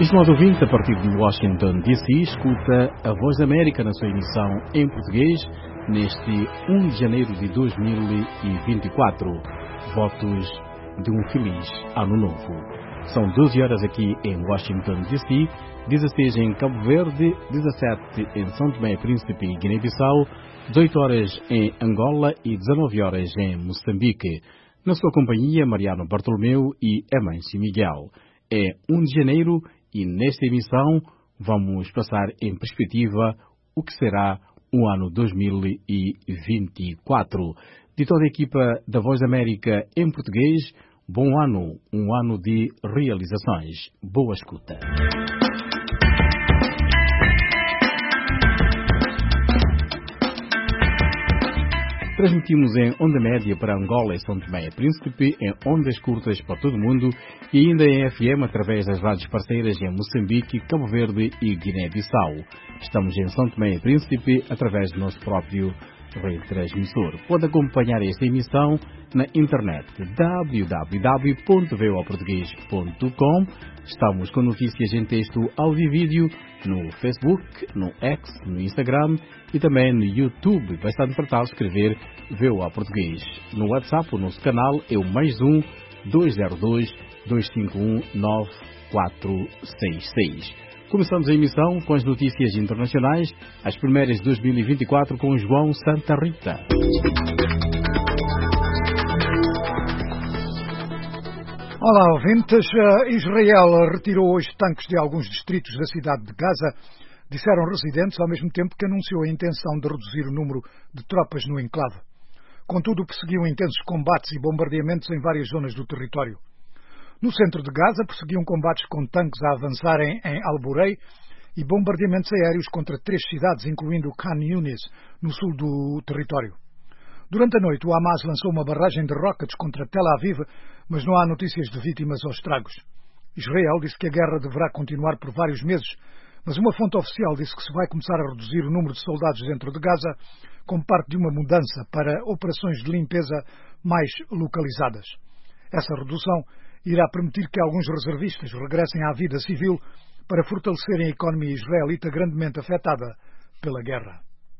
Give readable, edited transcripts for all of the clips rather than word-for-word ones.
Estimado ouvinte, a partir de Washington, D.C., escuta a Voz da América na sua emissão em português neste 1 de janeiro de 2024. Votos de um feliz ano novo. São 12 horas aqui em Washington, D.C., 16 em Cabo Verde, 17 em São Tomé e Príncipe e Guiné-Bissau, 18 horas em Angola e 19 horas em Moçambique. Na sua companhia, Mariano Bartolomeu e Emanci Miguel. É 1 de janeiro e nesta emissão vamos passar em perspectiva o que será o ano 2024. De toda a equipa da Voz da América em português, bom ano, um ano de realizações. Boa escuta. Transmitimos em onda média para Angola e São Tomé e Príncipe, em ondas curtas para todo o mundo e ainda em FM através das rádios parceiras em Moçambique, Cabo Verde e Guiné-Bissau. Estamos em São Tomé e Príncipe através do nosso próprio retransmissor. Pode acompanhar esta emissão na internet www.voaportugues.com. Estamos com notícias em texto, áudio e vídeo no Facebook, no X, no Instagram e também no YouTube. Bastante apertar escrever VOA Português. No WhatsApp, o nosso canal é o +1 202 251 9466. Começamos a emissão com as notícias internacionais, as primeiras de 2024 com João Santa Rita. Olá, ouvintes. Israel retirou hoje tanques de alguns distritos da cidade de Gaza, disseram residentes, ao mesmo tempo que anunciou a intenção de reduzir o número de tropas no enclave. Contudo, perseguiu intensos combates e bombardeamentos em várias zonas do território. No centro de Gaza, perseguiam combates com tanques a avançarem em Al-Burei e bombardeamentos aéreos contra 3 cidades, incluindo Khan Yunis, no sul do território. Durante a noite, o Hamas lançou uma barragem de rockets contra Tel Aviv, mas não há notícias de vítimas ou estragos. Israel disse que a guerra deverá continuar por vários meses, mas uma fonte oficial disse que se vai começar a reduzir o número de soldados dentro de Gaza como parte de uma mudança para operações de limpeza mais localizadas. Essa redução irá permitir que alguns reservistas regressem à vida civil para fortalecerem a economia israelita grandemente afetada pela guerra.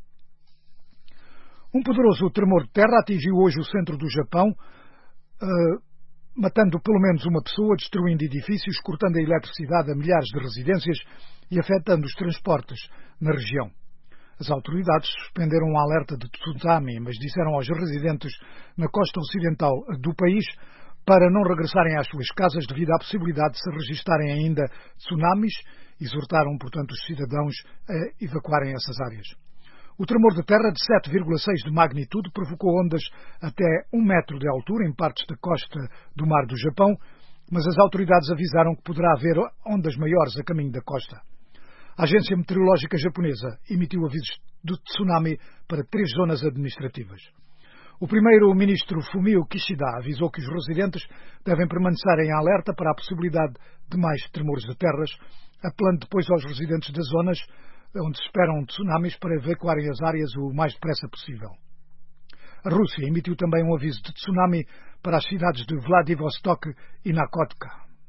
Um poderoso tremor de terra atingiu hoje o centro do Japão, matando pelo menos uma pessoa, destruindo edifícios, cortando a eletricidade a milhares de residências e afetando os transportes na região. As autoridades suspenderam um alerta de tsunami, mas disseram aos residentes na costa ocidental do país para não regressarem às suas casas devido à possibilidade de se registarem ainda tsunamis, exortaram, portanto, os cidadãos a evacuarem essas áreas. O tremor de terra de 7,6 de magnitude provocou ondas até 1 metro de altura em partes da costa do mar do Japão, mas as autoridades avisaram que poderá haver ondas maiores a caminho da costa. A Agência Meteorológica Japonesa emitiu avisos de tsunami para 3 zonas administrativas. O primeiro-ministro Fumio Kishida avisou que os residentes devem permanecer em alerta para a possibilidade de mais tremores de terras, apelando depois aos residentes das zonas onde se esperam tsunamis para evacuarem as áreas o mais depressa possível. A Rússia emitiu também um aviso de tsunami para as cidades de Vladivostok e Nakotka.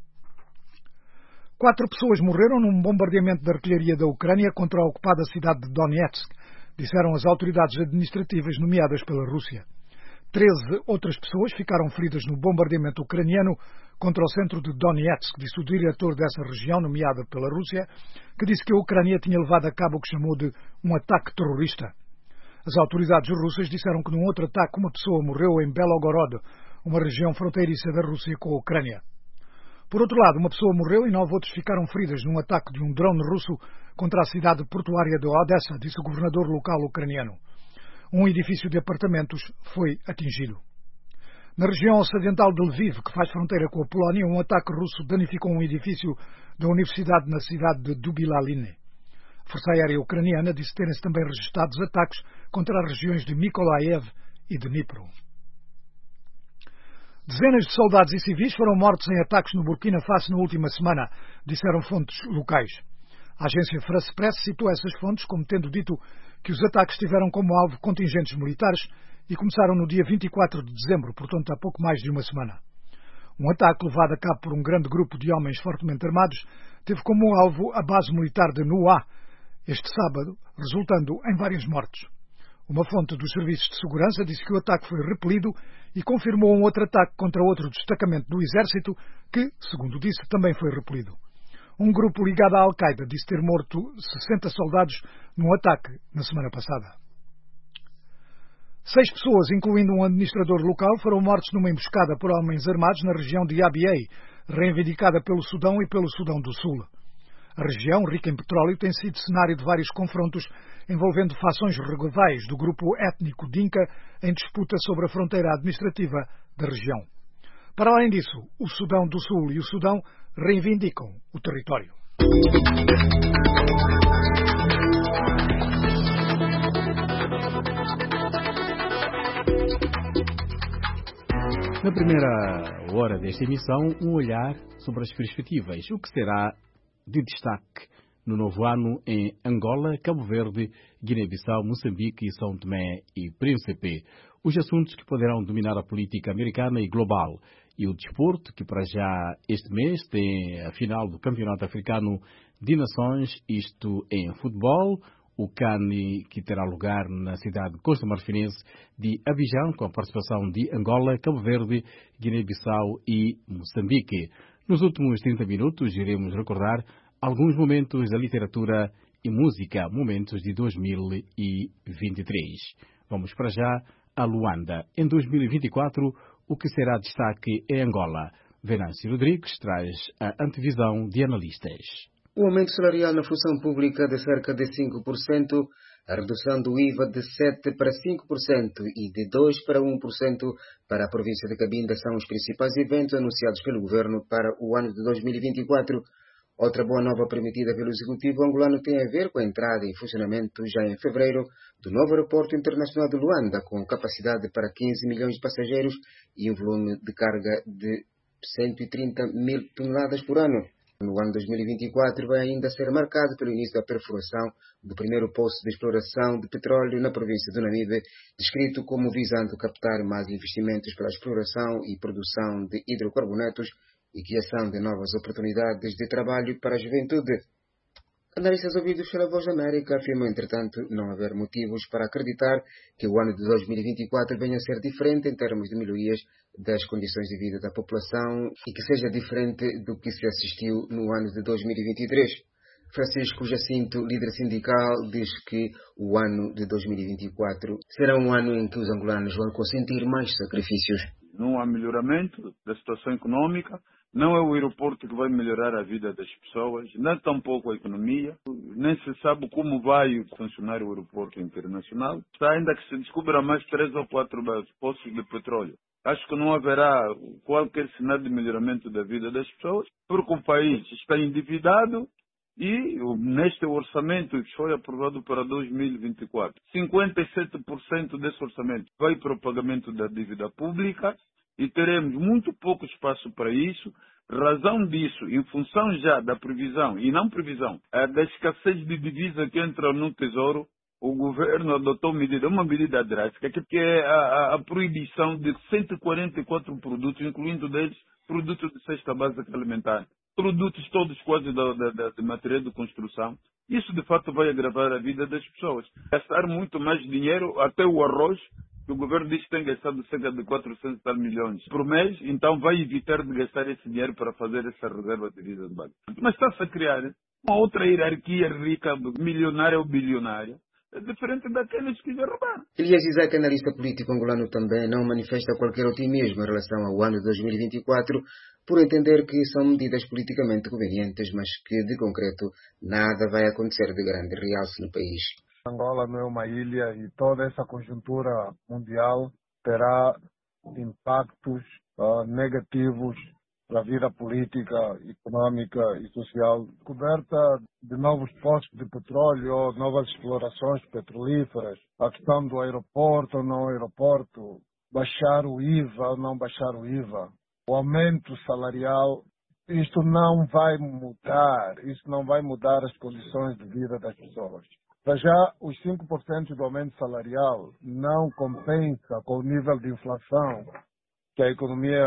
4 pessoas morreram num bombardeamento da artilharia da Ucrânia contra a ocupada cidade de Donetsk, disseram as autoridades administrativas nomeadas pela Rússia. 13 outras pessoas ficaram feridas no bombardeamento ucraniano contra o centro de Donetsk, disse o diretor dessa região, nomeada pela Rússia, que disse que a Ucrânia tinha levado a cabo o que chamou de um ataque terrorista. As autoridades russas disseram que num outro ataque uma pessoa morreu em Belgorod, uma região fronteiriça da Rússia com a Ucrânia. Por outro lado, uma pessoa morreu e 9 outros ficaram feridos num ataque de um drone russo contra a cidade portuária de Odessa, disse o governador local ucraniano. Um edifício de apartamentos foi atingido. Na região ocidental de Lviv, que faz fronteira com a Polónia, um ataque russo danificou um edifício da universidade na cidade de Dubilaline. A Força Aérea Ucraniana disse terem-se também registrados ataques contra as regiões de Mykolaiv e de Dnipro. Dezenas de soldados e civis foram mortos em ataques no Burkina Faso na última semana, disseram fontes locais. A agência France Press citou essas fontes como tendo dito que os ataques tiveram como alvo contingentes militares e começaram no dia 24 de dezembro, portanto há pouco mais de uma semana. Um ataque levado a cabo por um grande grupo de homens fortemente armados teve como alvo a base militar de Nuá este sábado, resultando em várias mortes. Uma fonte dos serviços de segurança disse que o ataque foi repelido e confirmou um outro ataque contra outro destacamento do exército que, segundo disse, também foi repelido. Um grupo ligado à Al-Qaeda disse ter morto 60 soldados num ataque na semana passada. 6 pessoas, incluindo um administrador local, foram mortos numa emboscada por homens armados na região de Abyei, reivindicada pelo Sudão e pelo Sudão do Sul. A região, rica em petróleo, tem sido cenário de vários confrontos envolvendo fações rivais do grupo étnico Dinka em disputa sobre a fronteira administrativa da região. Para além disso, o Sudão do Sul e o Sudão reivindicam o território. Na primeira hora desta emissão, um olhar sobre as perspectivas, o que será de destaque no novo ano em Angola, Cabo Verde, Guiné-Bissau, Moçambique e São Tomé e Príncipe. Os assuntos que poderão dominar a política americana e global. E o desporto, que para já este mês tem a final do Campeonato Africano de Nações, isto em futebol. O CAN, que terá lugar na cidade costa-marfinense de Abidjan, com a participação de Angola, Cabo Verde, Guiné-Bissau e Moçambique. Nos últimos 30 minutos iremos recordar alguns momentos da literatura e música, momentos de 2023. Vamos para já a Luanda. Em 2024, o que será destaque é Angola. Venâncio Rodrigues traz a antevisão de analistas. O aumento salarial na função pública de cerca de 5%, a redução do IVA de 7% para 5% e de 2% para 1% para a província de Cabinda são os principais eventos anunciados pelo governo para o ano de 2024. Outra boa nova permitida pelo Executivo angolano tem a ver com a entrada em funcionamento já em fevereiro do novo aeroporto internacional de Luanda, com capacidade para 15 milhões de passageiros e um volume de carga de 130 mil toneladas por ano. No ano 2024 vai ainda ser marcado pelo início da perfuração do primeiro poço de exploração de petróleo na província do Namibe, descrito como visando captar mais investimentos para a exploração e produção de hidrocarbonetos e criação de novas oportunidades de trabalho para a juventude. Analistas ouvidos pela Voz da América afirmam, entretanto, não haver motivos para acreditar que o ano de 2024 venha a ser diferente em termos de melhorias das condições de vida da população e que seja diferente do que se assistiu no ano de 2023. Francisco Jacinto, líder sindical, diz que o ano de 2024 será um ano em que os angolanos vão consentir mais sacrifícios. Não há melhoramento da situação econômica, não é o aeroporto que vai melhorar a vida das pessoas, nem tampouco a economia, nem se sabe como vai funcionar o aeroporto internacional. Está ainda que se descubra mais 3 ou 4 poços de petróleo. Acho que não haverá qualquer sinal de melhoramento da vida das pessoas, porque o país está endividado e neste orçamento que foi aprovado para 2024, 57% desse orçamento vai para o pagamento da dívida pública e teremos muito pouco espaço para isso. Razão disso, em função já da previsão, e não previsão, da escassez de divisa que entra no Tesouro, o governo adotou uma medida drástica, que é a proibição de 144 produtos, incluindo deles produtos de cesta básica alimentar. Produtos todos quase de material de construção. Isso, de fato, vai agravar a vida das pessoas. Gastar muito mais dinheiro, até o arroz, que o governo diz que tem gastado cerca de 400 tal milhões por mês, então vai evitar de gastar esse dinheiro para fazer essa reserva de vida de banco. Mas está-se a criar uma outra hierarquia rica, milionária ou bilionária, diferente daqueles que já roubaram. Elias Isaac, analista político angolano, também não manifesta qualquer otimismo em relação ao ano de 2024, por entender que são medidas politicamente convenientes, mas que, de concreto, nada vai acontecer de grande realce no país. Angola não é uma ilha e toda essa conjuntura mundial terá impactos negativos para a vida política, econômica e social. Coberta de novos postos de petróleo, novas explorações petrolíferas, a questão do aeroporto ou não aeroporto, baixar o IVA ou não baixar o IVA, o aumento salarial, isto não vai mudar, isso não vai mudar as condições de vida das pessoas. Para já, os 5% do aumento salarial não compensa com o nível de inflação que a economia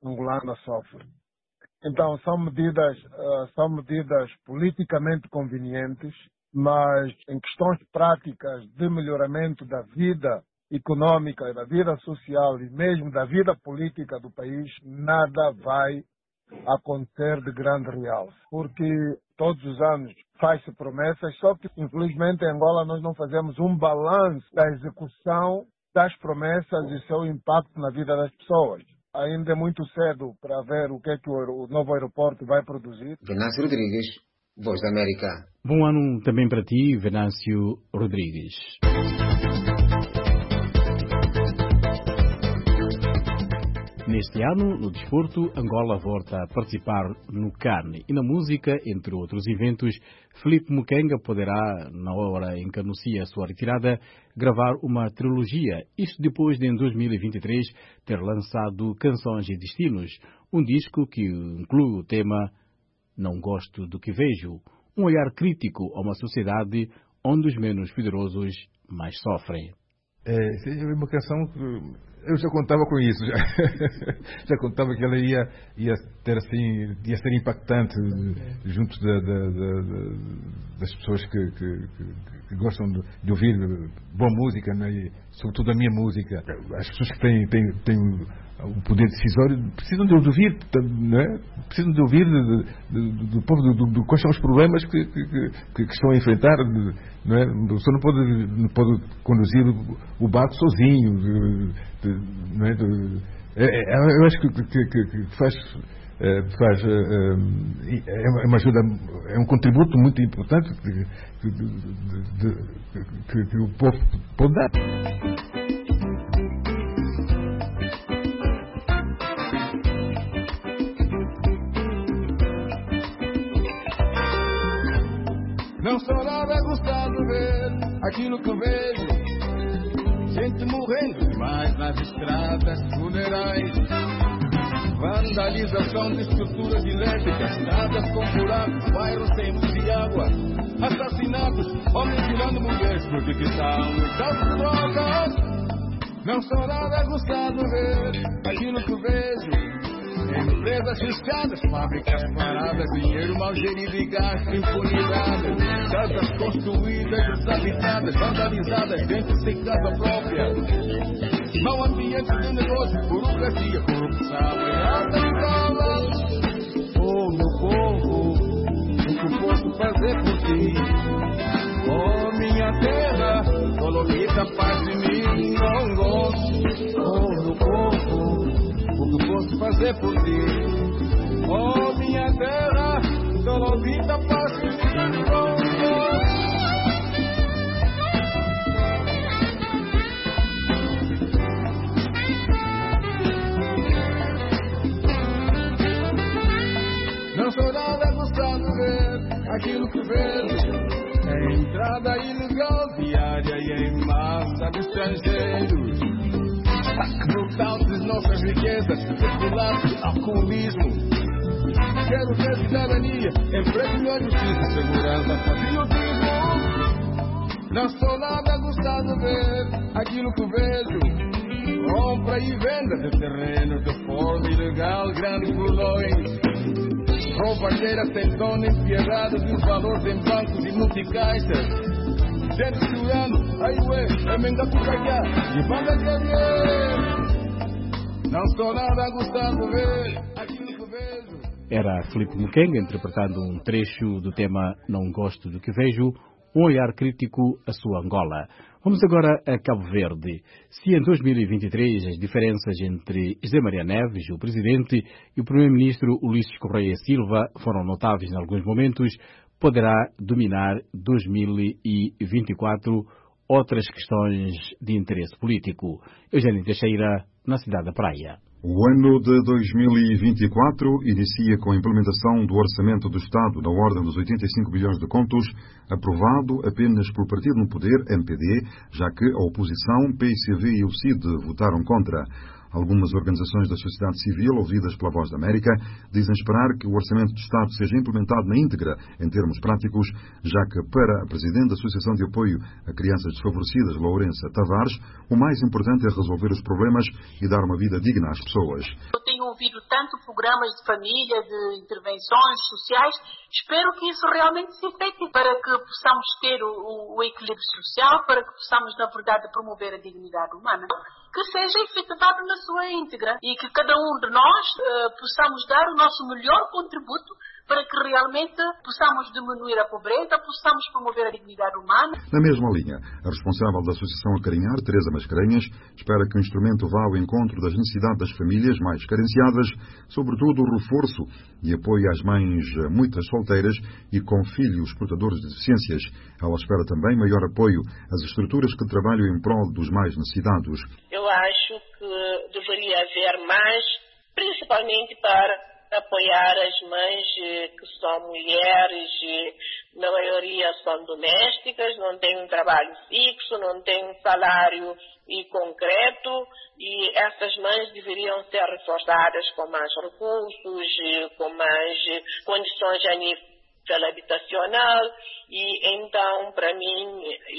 angolana sofre. Então, são medidas politicamente convenientes, mas em questões práticas de melhoramento da vida econômica, da vida social e mesmo da vida política do país, nada vai acontecer de grande realce. Porque todos os anos faz-se promessas, só que infelizmente em Angola nós não fazemos um balanço da execução das promessas e seu impacto na vida das pessoas. Ainda é muito cedo para ver o que é que o novo aeroporto vai produzir. Venâncio Rodrigues, Voz da América. Bom ano também para ti, Venâncio Rodrigues. Neste ano, no desporto, Angola volta a participar no CAN e na música, entre outros eventos, Filipe Mukenga poderá, na hora em que anuncia a sua retirada, gravar uma trilogia, isto depois de em 2023 ter lançado Canções e Destinos, um disco que inclui o tema Não Gosto do que Vejo, um olhar crítico a uma sociedade onde os menos poderosos mais sofrem. É uma canção que eu já contava com isso, já contava que ela ia ter assim, ia ser impactante junto das pessoas que gostam de ouvir boa música, né? E sobretudo a minha música. As pessoas que têm o poder decisório precisam de ouvir, não é? Precisam de ouvir do povo quais são os problemas que estão a enfrentar, não é? A pessoa não pode conduzir o barco sozinho, não é? Eu acho que faz é uma ajuda, é um contributo muito importante que o povo pode dar. Não sou nada gostado de ver aquilo que vejo. Gente morrendo demais nas estradas, funerais. Vandalização de estruturas elétricas, estradas com buracos, bairros sem luz e água. Assassinatos, homens virando mulheres por ficção e tantas drogas. Não sou nada gostado de ver aquilo que vejo. Empresas fechadas, fábricas paradas, dinheiro mal gerido e gasto, impunidade. Casas construídas, desabitadas, vandalizadas, gente sem casa própria. Mau ambiente de negócio, burocracia, corrupção e alta escala. Oh, meu povo, o que eu posso fazer por ti? Oh, minha terra, colorida, paz de mim, não gosto. Oh, meu povo, o que eu posso fazer por ti? Oh, minha terra, dolorida, paz de mim, não gosto. Não sou nada gostado de ver aquilo que vejo. É entrada ilegal diária e em massa de estrangeiros. Saque brutal de nossas riquezas, especulado, alcoolismo. Quero ter cidadania, emprego, melhor justiça, segurança, patriotismo. Não sou nada gostado de ver aquilo que vejo. Compra e venda de terrenos de forma ilegal, grandes bolões. Roubalheiras sem dono, empieradas e os valores em bancos e multicaixas. Gente chorando, aí ué, é menga por calhar e banda de dinheiro. Não sou nada gostado de ver aquilo que vejo. Era Filipe Mukenga interpretando um trecho do tema Não Gosto do que Vejo, um olhar crítico à sua Angola. Vamos agora a Cabo Verde. Se em 2023 as diferenças entre José Maria Neves, o presidente, e o primeiro-ministro Ulisses Correia Silva foram notáveis em alguns momentos, poderá dominar 2024 outras questões de interesse político. Eugênio Teixeira, na cidade da Praia. O ano de 2024 inicia com a implementação do Orçamento do Estado na ordem dos 85 bilhões de contos, aprovado apenas pelo partido no poder, MPD, já que a oposição, PICV e o CID votaram contra. Algumas organizações da sociedade civil, ouvidas pela Voz da América, dizem esperar que o Orçamento do Estado seja implementado na íntegra, em termos práticos, já que, para a Presidente da Associação de Apoio a Crianças Desfavorecidas, Lourença Tavares, o mais importante é resolver os problemas e dar uma vida digna às pessoas. Eu tenho tenho ouvido tanto programas de família, de intervenções sociais. Espero que isso realmente se efetive para que possamos ter o equilíbrio social, para que possamos, na verdade, promover a dignidade humana, que seja efetivado na sua íntegra e que cada um de nós possamos dar o nosso melhor contributo para que realmente possamos diminuir a pobreza, possamos promover a dignidade humana. Na mesma linha, a responsável da Associação Acarinhar, Teresa Mascarenhas, espera que o instrumento vá ao encontro das necessidades das famílias mais carenciadas, sobretudo o reforço e apoio às mães muitas solteiras e com filhos portadores de deficiências. Ela espera também maior apoio às estruturas que trabalham em prol dos mais necessitados. Eu acho que deveria haver mais, principalmente para apoiar as mães que são mulheres, na maioria são domésticas, não têm um trabalho fixo, não têm um salário concreto, e essas mães deveriam ser reforçadas com mais recursos, com mais condições a nível habitacional. E então, para mim,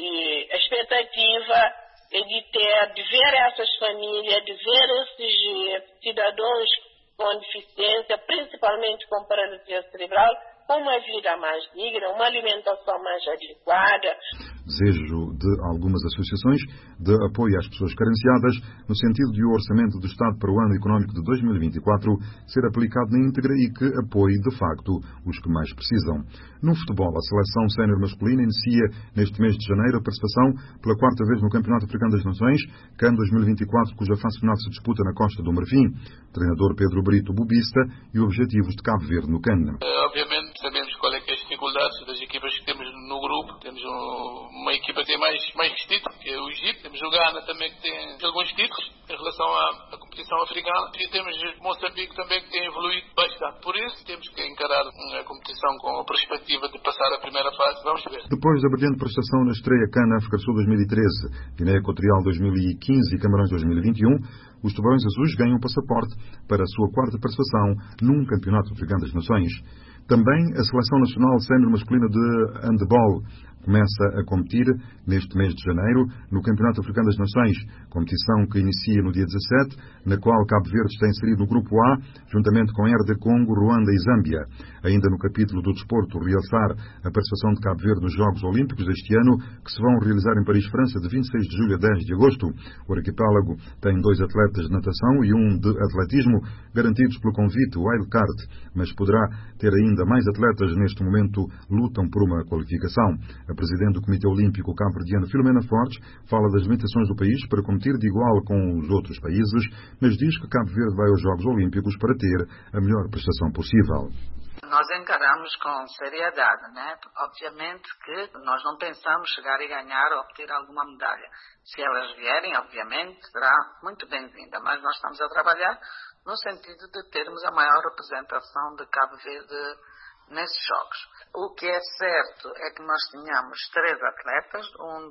a expectativa é de ver essas famílias, de ver esses cidadãos com deficiência, principalmente com paralisia cerebral, com uma vida mais digna, uma alimentação mais adequada. Desejo de algumas associações de apoio às pessoas carenciadas, no sentido de o orçamento do Estado para o ano económico de 2024 ser aplicado na íntegra e que apoie, de facto, os que mais precisam. No futebol, a seleção sénior masculina inicia neste mês de janeiro a participação pela quarta vez no Campeonato Africano das Nações, CAN 2024, cuja fase final se disputa na Costa do Marfim. Treinador Pedro Brito, bubista, e objetivos de Cabo Verde no CAN. Obviamente sabemos qual é que é as dificuldades das equipas que temos no grupo. Temos uma equipa que tem mais títulos, que é o Egito. Temos o Ghana também, que tem alguns títulos em relação à competição africana. E temos Moçambique também, que tem evoluído bastante. Por isso, temos que encarar a competição com a perspectiva de passar a primeira fase. Vamos ver. Depois da brilhante prestação na estreia CAN África do Sul 2013, Guiné Equatorial 2015 e Camarões 2021, os Tubarões Azuis ganham passaporte para a sua quarta participação num Campeonato Africano das Nações. Também a Seleção Nacional Sénior Masculina de Handball começa a competir neste mês de janeiro no Campeonato Africano das Nações, competição que inicia no dia 17, na qual Cabo Verde está inserido no Grupo A, juntamente com RD Congo, Ruanda e Zâmbia. Ainda no capítulo do desporto, realçar a participação de Cabo Verde nos Jogos Olímpicos deste ano, que se vão realizar em Paris, França, de 26 de julho a 10 de agosto. O arquipélago tem 2 atletas de natação e 1 de atletismo, garantidos pelo convite wildcard, mas poderá ter ainda mais atletas neste momento lutam por uma qualificação. A presidente do Comitê Olímpico cabo-verdiano, Filomena Fortes, fala das limitações do país para competir de igual com os outros países, mas diz que Cabo Verde vai aos Jogos Olímpicos para ter a melhor prestação possível. Nós encaramos com seriedade, né? Obviamente que nós não pensamos chegar e ganhar ou obter alguma medalha. Se elas vierem, obviamente, será muito bem-vinda, mas nós estamos a trabalhar no sentido de termos a maior representação de Cabo Verde nesses jogos. O que é certo é que nós tínhamos 3 atletas, um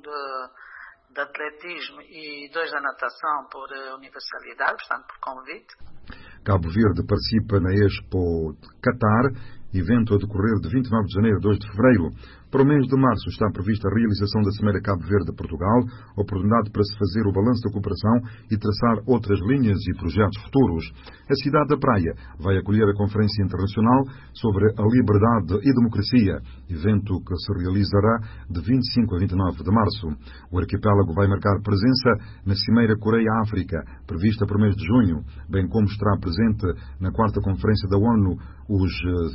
de atletismo e 2 da natação por universalidade, portanto por convite. Cabo Verde participa na Expo Qatar, evento a decorrer de 29 de janeiro a 2 de fevereiro. Para o mês de março está prevista a realização da Cimeira Cabo Verde-Portugal, oportunidade para se fazer o balanço da cooperação e traçar outras linhas e projetos futuros. A cidade da Praia vai acolher a Conferência Internacional sobre a Liberdade e Democracia, evento que se realizará de 25 a 29 de março. O arquipélago vai marcar presença na Cimeira Coreia-África, prevista para o mês de junho, bem como estará presente na 4ª Conferência da ONU, os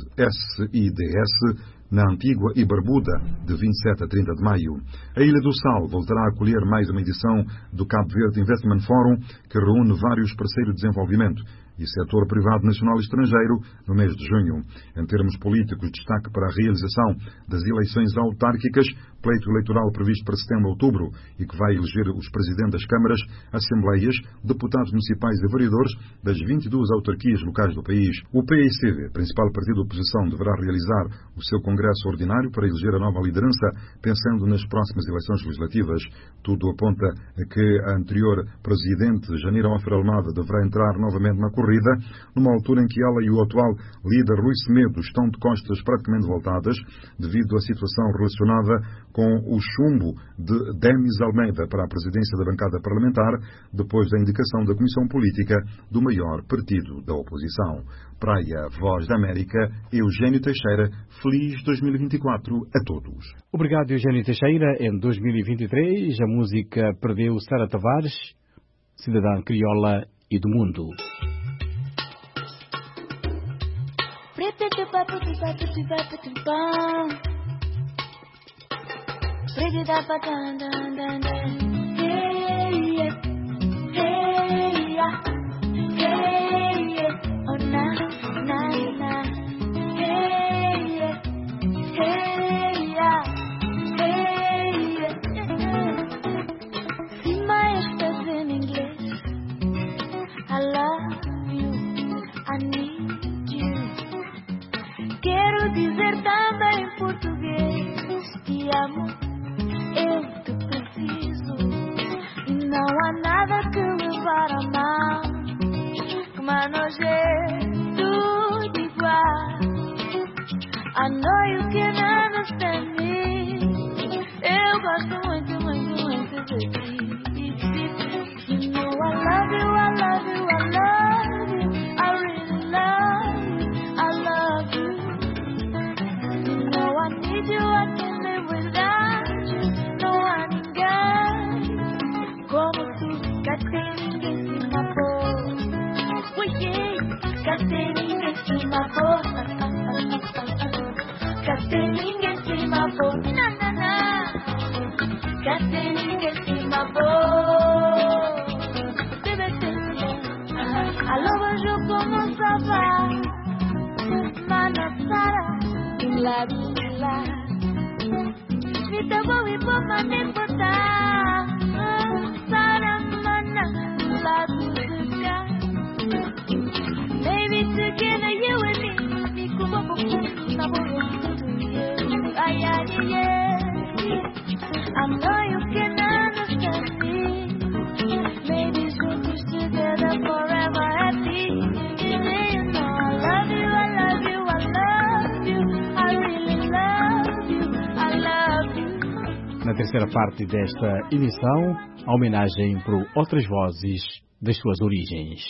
SIDS, na Antígua e Barbuda, de 27 a 30 de maio. A Ilha do Sal voltará a acolher mais uma edição do Cabo Verde Investment Forum, que reúne vários parceiros de desenvolvimento e setor privado nacional e estrangeiro no mês de junho. Em termos políticos, destaque para a realização das eleições autárquicas, pleito eleitoral previsto para setembro a outubro e que vai eleger os presidentes das câmaras, assembleias, deputados municipais e vereadores das 22 autarquias locais do país. O PICV, principal partido de oposição, deverá realizar o seu congresso ordinário para eleger a nova liderança, pensando nas próximas eleições legislativas. Tudo aponta a que a anterior presidente, Janira Almeida, deverá entrar novamente na corrida corrida, numa altura em que ela e o atual líder Rui Semedo estão de costas praticamente voltadas, devido à situação relacionada com o chumbo de Denis Almeida para a presidência da bancada parlamentar, depois da indicação da Comissão Política do maior partido da oposição. Praia, Voz da América, Eugênio Teixeira, feliz 2024 a todos. Obrigado, Eugênio Teixeira. Em 2023, a música perdeu Sara Tavares, cidadã crioula e do mundo. Quero dizer também em português: te amo, eu te preciso. E não há nada que levar a mal, que manoje tudo igual. I know you can understand me. Eu gosto muito, muito, muito de ti. You know I love you, I love you, I love you. I really love you, I love you. You know I need you, I can't live without you. Não há ninguém como tu. Catei ninguém se mapou. Catei ninguém se mapou. Catei ninguém se mapou. Na na na. Catei ninguém se mapou. Alô, bonjour, comment ça va? Mana Sara, ila bila. Vita bowi po mane pota. Sara mana ila bila. Maybe together you and me, we could walk na bowi. Ay ay yeah. I know you can understand me. Maybe we'll be together forever happy. You know I love you, I love you, I love you. I really love you, I love you. Na terceira parte desta emissão, a homenagem para outras vozes das suas origens.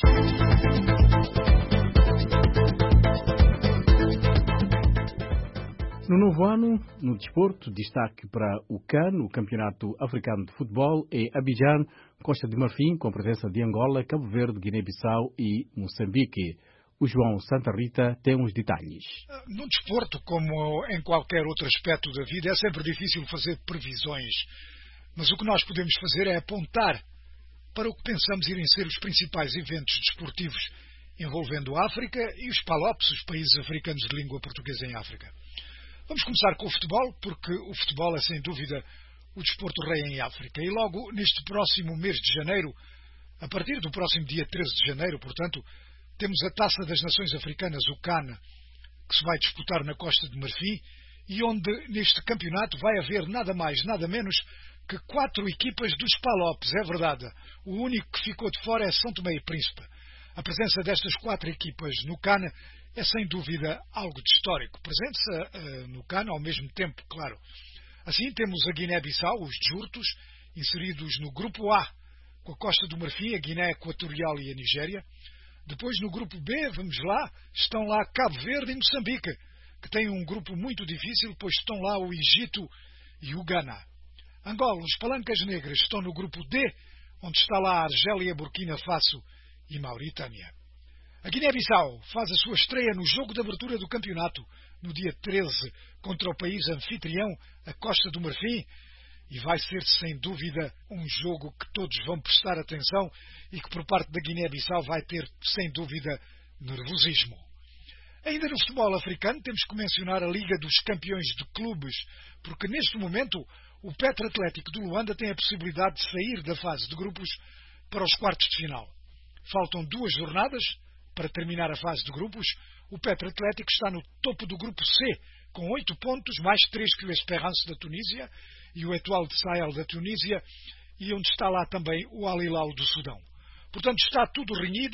No novo ano, no desporto, destaque para o CAN, o Campeonato Africano de Futebol, e Abidjan, Costa de Marfim, com presença de Angola, Cabo Verde, Guiné-Bissau e Moçambique. O João Santa Rita tem os detalhes. No desporto, como em qualquer outro aspecto da vida, é sempre difícil fazer previsões. Mas o que nós podemos fazer é apontar para o que pensamos irem ser os principais eventos desportivos envolvendo a África e os PALOPs, os países africanos de língua portuguesa em África. Vamos começar com o futebol, porque o futebol é sem dúvida o desporto rei em África. E logo neste próximo mês de janeiro, a partir do próximo dia 13 de janeiro, portanto, temos a Taça das Nações Africanas, o CAN, que se vai disputar na Costa de Marfim, e onde neste campeonato vai haver nada mais, nada menos que 4 equipas dos PALOPs, é verdade. O único que ficou de fora é São Tomé e Príncipe. A presença destas 4 equipas no CAN é sem dúvida algo de histórico. Presença no CAN ao mesmo tempo, claro. Assim temos a Guiné-Bissau, os Djurtos, inseridos no grupo A, com a Costa do Marfim, a Guiné Equatorial e a Nigéria. Depois no grupo B, vamos lá, estão lá Cabo Verde e Moçambique, que têm um grupo muito difícil, pois estão lá o Egito e o Ghana. Angola, os Palancas Negras, estão no grupo D, onde está lá a Argélia, Burkina Faso e Mauritânia. A Guiné-Bissau faz a sua estreia no jogo de abertura do campeonato, no dia 13, contra o país anfitrião, a Costa do Marfim, e vai ser, sem dúvida, um jogo que todos vão prestar atenção e que, por parte da Guiné-Bissau, vai ter, sem dúvida, nervosismo. Ainda no futebol africano, temos que mencionar a Liga dos Campeões de Clubes, porque, neste momento, o Petro Atlético de Luanda tem a possibilidade de sair da fase de grupos para os quartos de final. Faltam 2 jornadas para terminar a fase de grupos. O Petro Atlético está no topo do grupo C, com 8 pontos, mais 3 que o Esperance da Tunísia e o Etoile de Sahel da Tunísia, e onde está lá também o Al Hilal do Sudão. Portanto, está tudo renhido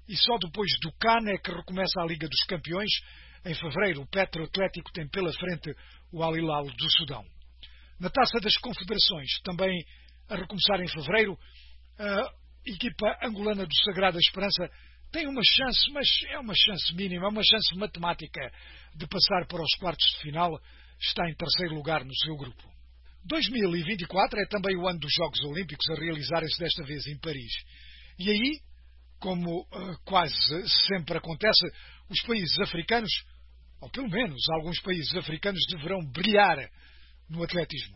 e só depois do CAN é que recomeça a Liga dos Campeões. Em fevereiro, o Petro Atlético tem pela frente o Al Hilal do Sudão. Na Taça das Confederações, também a recomeçar em fevereiro, a equipa angolana do Sagrada Esperança tem uma chance, mas é uma chance mínima, uma chance matemática de passar para os quartos de final. Está em terceiro lugar no seu grupo. 2024 é também o ano dos Jogos Olímpicos, a realizarem-se desta vez em Paris. E aí, como quase sempre acontece, os países africanos, ou pelo menos alguns países africanos, deverão brilhar no atletismo.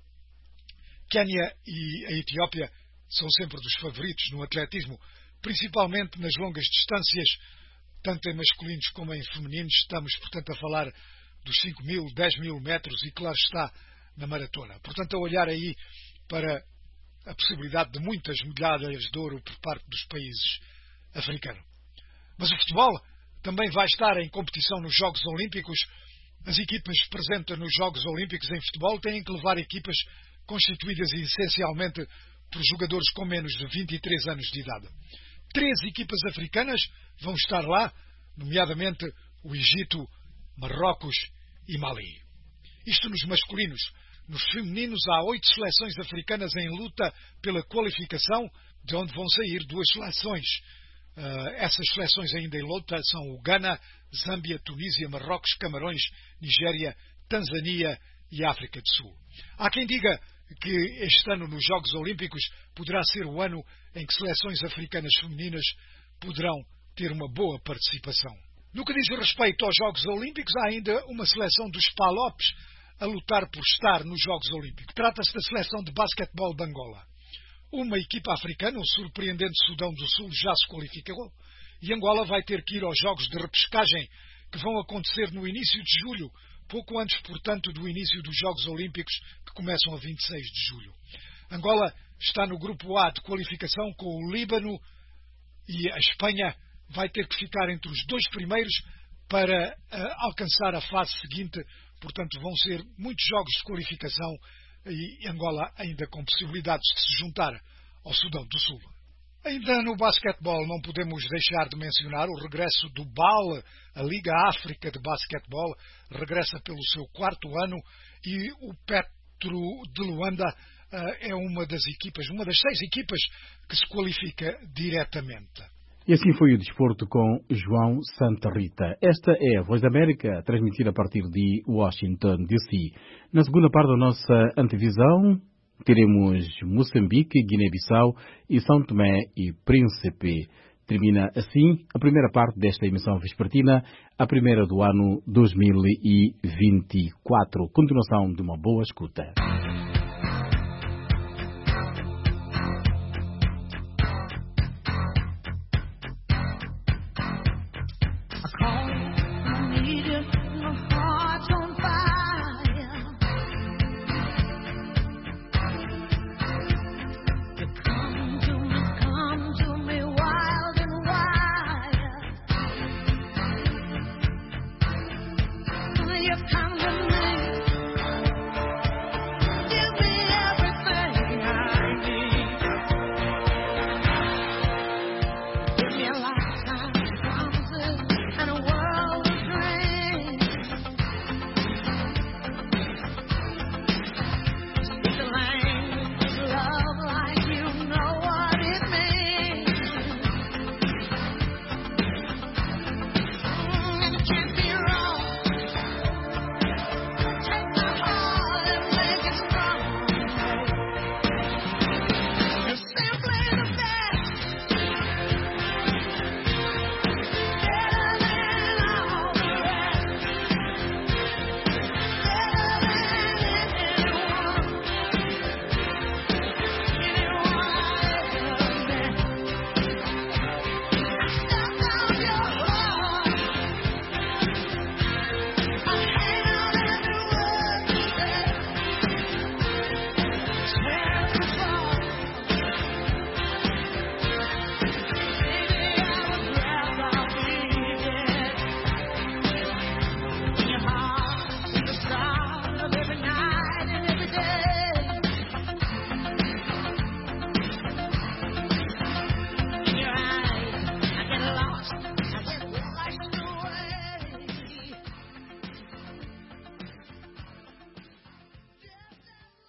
Quénia e a Etiópia são sempre dos favoritos no atletismo, principalmente nas longas distâncias, tanto em masculinos como em femininos. Estamos, portanto, a falar dos 5.000, 10.000 metros e, claro está, na maratona. Portanto, a olhar aí para a possibilidade de muitas medalhas de ouro por parte dos países africanos. Mas o futebol também vai estar em competição nos Jogos Olímpicos. As equipas presentes nos Jogos Olímpicos em futebol têm que levar equipas constituídas essencialmente por jogadores com menos de 23 anos de idade. 3 equipas africanas vão estar lá, nomeadamente o Egito, Marrocos e Mali. Isto nos masculinos. Nos femininos há 8 seleções africanas em luta pela qualificação, de onde vão sair 2 seleções. Essas seleções ainda em luta são o Ghana, Zâmbia, Tunísia, Marrocos, Camarões, Nigéria, Tanzânia e África do Sul. Há quem diga que este ano nos Jogos Olímpicos poderá ser o ano em que seleções africanas femininas poderão ter uma boa participação. No que diz respeito aos Jogos Olímpicos, há ainda uma seleção dos Palopes a lutar por estar nos Jogos Olímpicos. Trata-se da seleção de basquetebol de Angola. Uma equipa africana, o surpreendente Sudão do Sul, já se qualificou e Angola vai ter que ir aos Jogos de repescagem que vão acontecer no início de julho, pouco antes, portanto, do início dos Jogos Olímpicos, que começam a 26 de julho. Angola está no grupo A de qualificação com o Líbano e a Espanha vai ter que ficar entre os 2 primeiros para alcançar a fase seguinte. Portanto, vão ser muitos jogos de qualificação e Angola ainda com possibilidades de se juntar ao Sudão do Sul. Ainda no basquetebol não podemos deixar de mencionar o regresso do BAL, a Liga África de Basquetebol, regressa pelo seu 4º ano e o Petro de Luanda é uma das 6 equipas que se qualifica diretamente. E assim foi o desporto com João Santa Rita. Esta é a Voz da América, transmitida a partir de Washington, D.C. Na segunda parte da nossa antevisão, teremos Moçambique, Guiné-Bissau e São Tomé e Príncipe. Termina assim a primeira parte desta emissão vespertina, a primeira do ano 2024. Continuação de uma boa escuta.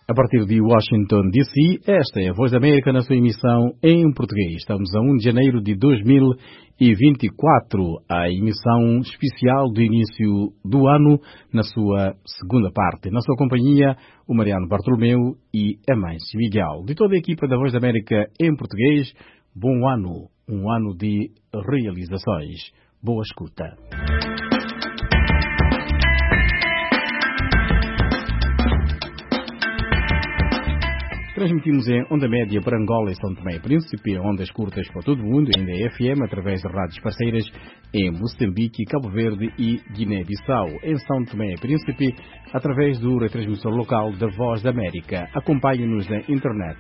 A partir de Washington, D.C., esta é a Voz da América na sua emissão em português. Estamos a 1 de janeiro de 2024, a emissão especial do início do ano, na sua segunda parte. Na sua companhia, o Mariano Bartolomeu e a Mãe Miguel. De toda a equipa da Voz da América em português, bom ano, um ano de realizações. Boa escuta. Transmitimos em onda média para Angola e São Tomé e Príncipe, ondas curtas para todo o mundo, ainda é FM, através de rádios parceiras em Moçambique, Cabo Verde e Guiné-Bissau. Em São Tomé e Príncipe, através do retransmissor local da Voz da América. Acompanhe-nos na internet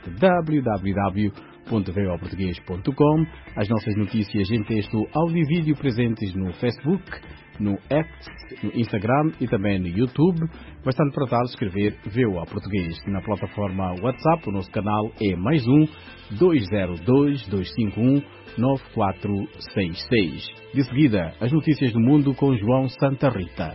www.voportugues.com, as nossas notícias em texto, áudio e vídeo presentes no Facebook, no X, no Instagram e também no YouTube. Bastante tratar de escrever VOA Português. Na plataforma WhatsApp, o nosso canal é +1 202 251 9466. De seguida, as notícias do mundo com João Santa Rita.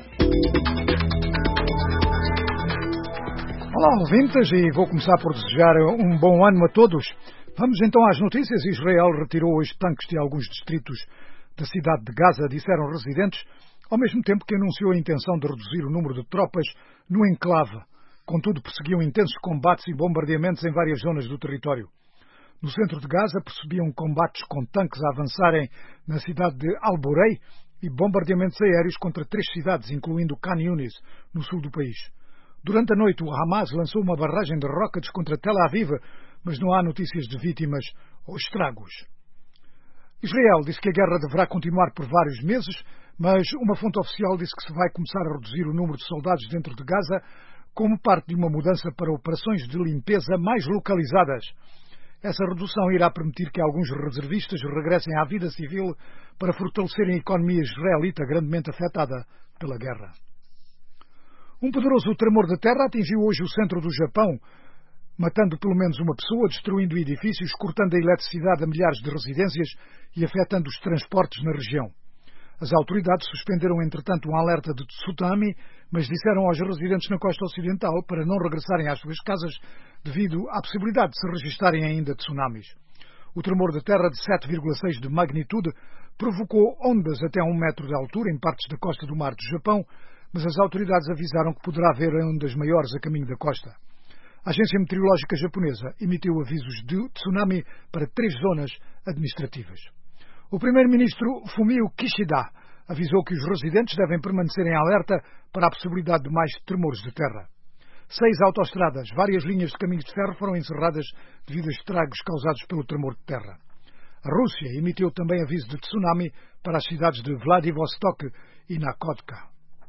Olá, ouvintes, e vou começar por desejar um bom ano a todos. Vamos então às notícias. Israel retirou hoje tanques de alguns distritos da cidade de Gaza, disseram residentes, ao mesmo tempo que anunciou a intenção de reduzir o número de tropas no enclave. Contudo, perseguiam intensos combates e bombardeamentos em várias zonas do território. No centro de Gaza, percebiam combates com tanques a avançarem na cidade de Al-Borei e bombardeamentos aéreos contra 3 cidades, incluindo Khan Yunis, no sul do país. Durante a noite, o Hamas lançou uma barragem de rockets contra Tel Aviv, mas não há notícias de vítimas ou estragos. Israel disse que a guerra deverá continuar por vários meses, mas uma fonte oficial disse que se vai começar a reduzir o número de soldados dentro de Gaza como parte de uma mudança para operações de limpeza mais localizadas. Essa redução irá permitir que alguns reservistas regressem à vida civil para fortalecerem a economia israelita grandemente afetada pela guerra. Um poderoso tremor de terra atingiu hoje o centro do Japão, matando pelo menos uma pessoa, destruindo edifícios, cortando a eletricidade a milhares de residências e afetando os transportes na região. As autoridades suspenderam, entretanto, um alerta de tsunami, mas disseram aos residentes na costa ocidental para não regressarem às suas casas devido à possibilidade de se registarem ainda tsunamis. O tremor de terra de 7,6 de magnitude provocou ondas até 1 metro de altura em partes da costa do mar do Japão, mas as autoridades avisaram que poderá haver ondas maiores a caminho da costa. A Agência Meteorológica Japonesa emitiu avisos de tsunami para 3 zonas administrativas. O primeiro-ministro Fumio Kishida avisou que os residentes devem permanecer em alerta para a possibilidade de mais tremores de terra. 6 autoestradas, várias linhas de caminhos de ferro foram encerradas devido a estragos causados pelo tremor de terra. A Rússia emitiu também aviso de tsunami para as cidades de Vladivostok e Nakodka.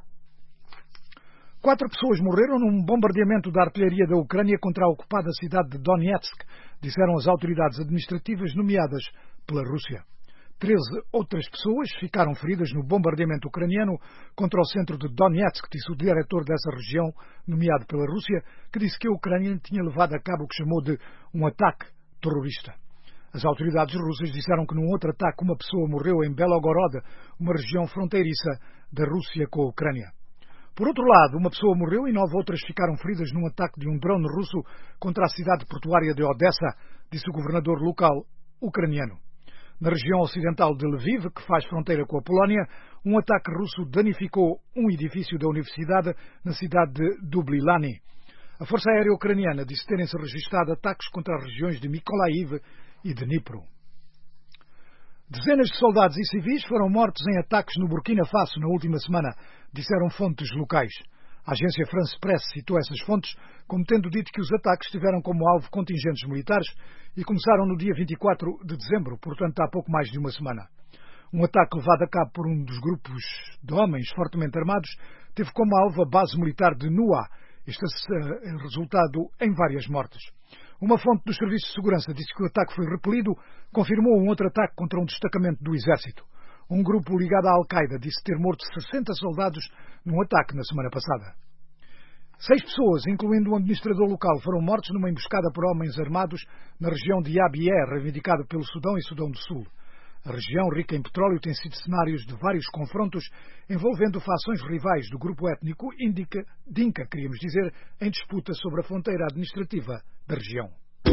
4 pessoas morreram num bombardeamento da artilharia da Ucrânia contra a ocupada cidade de Donetsk, disseram as autoridades administrativas nomeadas pela Rússia. 13 outras pessoas ficaram feridas no bombardeamento ucraniano contra o centro de Donetsk, disse o diretor dessa região, nomeado pela Rússia, que disse que a Ucrânia tinha levado a cabo o que chamou de um ataque terrorista. As autoridades russas disseram que num outro ataque uma pessoa morreu em Belgorod, uma região fronteiriça da Rússia com a Ucrânia. Por outro lado, uma pessoa morreu e 9 outras ficaram feridas num ataque de um drone russo contra a cidade portuária de Odessa, disse o governador local ucraniano. Na região ocidental de Lviv, que faz fronteira com a Polónia, um ataque russo danificou um edifício da universidade na cidade de Dublilani. A Força Aérea Ucraniana disse terem-se registrado ataques contra as regiões de Mykolaiv e de Dnipro. Dezenas de soldados e civis foram mortos em ataques no Burkina Faso na última semana, disseram fontes locais. A agência France Press citou essas fontes como tendo dito que os ataques tiveram como alvo contingentes militares e começaram no dia 24 de dezembro, portanto há pouco mais de uma semana. Um ataque levado a cabo por um dos grupos de homens fortemente armados teve como alvo a base militar de Nua. Este é resultado em várias mortes. Uma fonte dos serviços de segurança disse que o ataque foi repelido, confirmou um outro ataque contra um destacamento do exército. Um grupo ligado à Al-Qaeda disse ter morto 60 soldados num ataque na semana passada. 6 pessoas, incluindo um administrador local, foram mortos numa emboscada por homens armados na região de Abyei, reivindicada pelo Sudão e Sudão do Sul. A região, rica em petróleo, tem sido cenários de vários confrontos envolvendo fações rivais do grupo étnico Dinka, queríamos dizer, em disputa sobre a fronteira administrativa da região.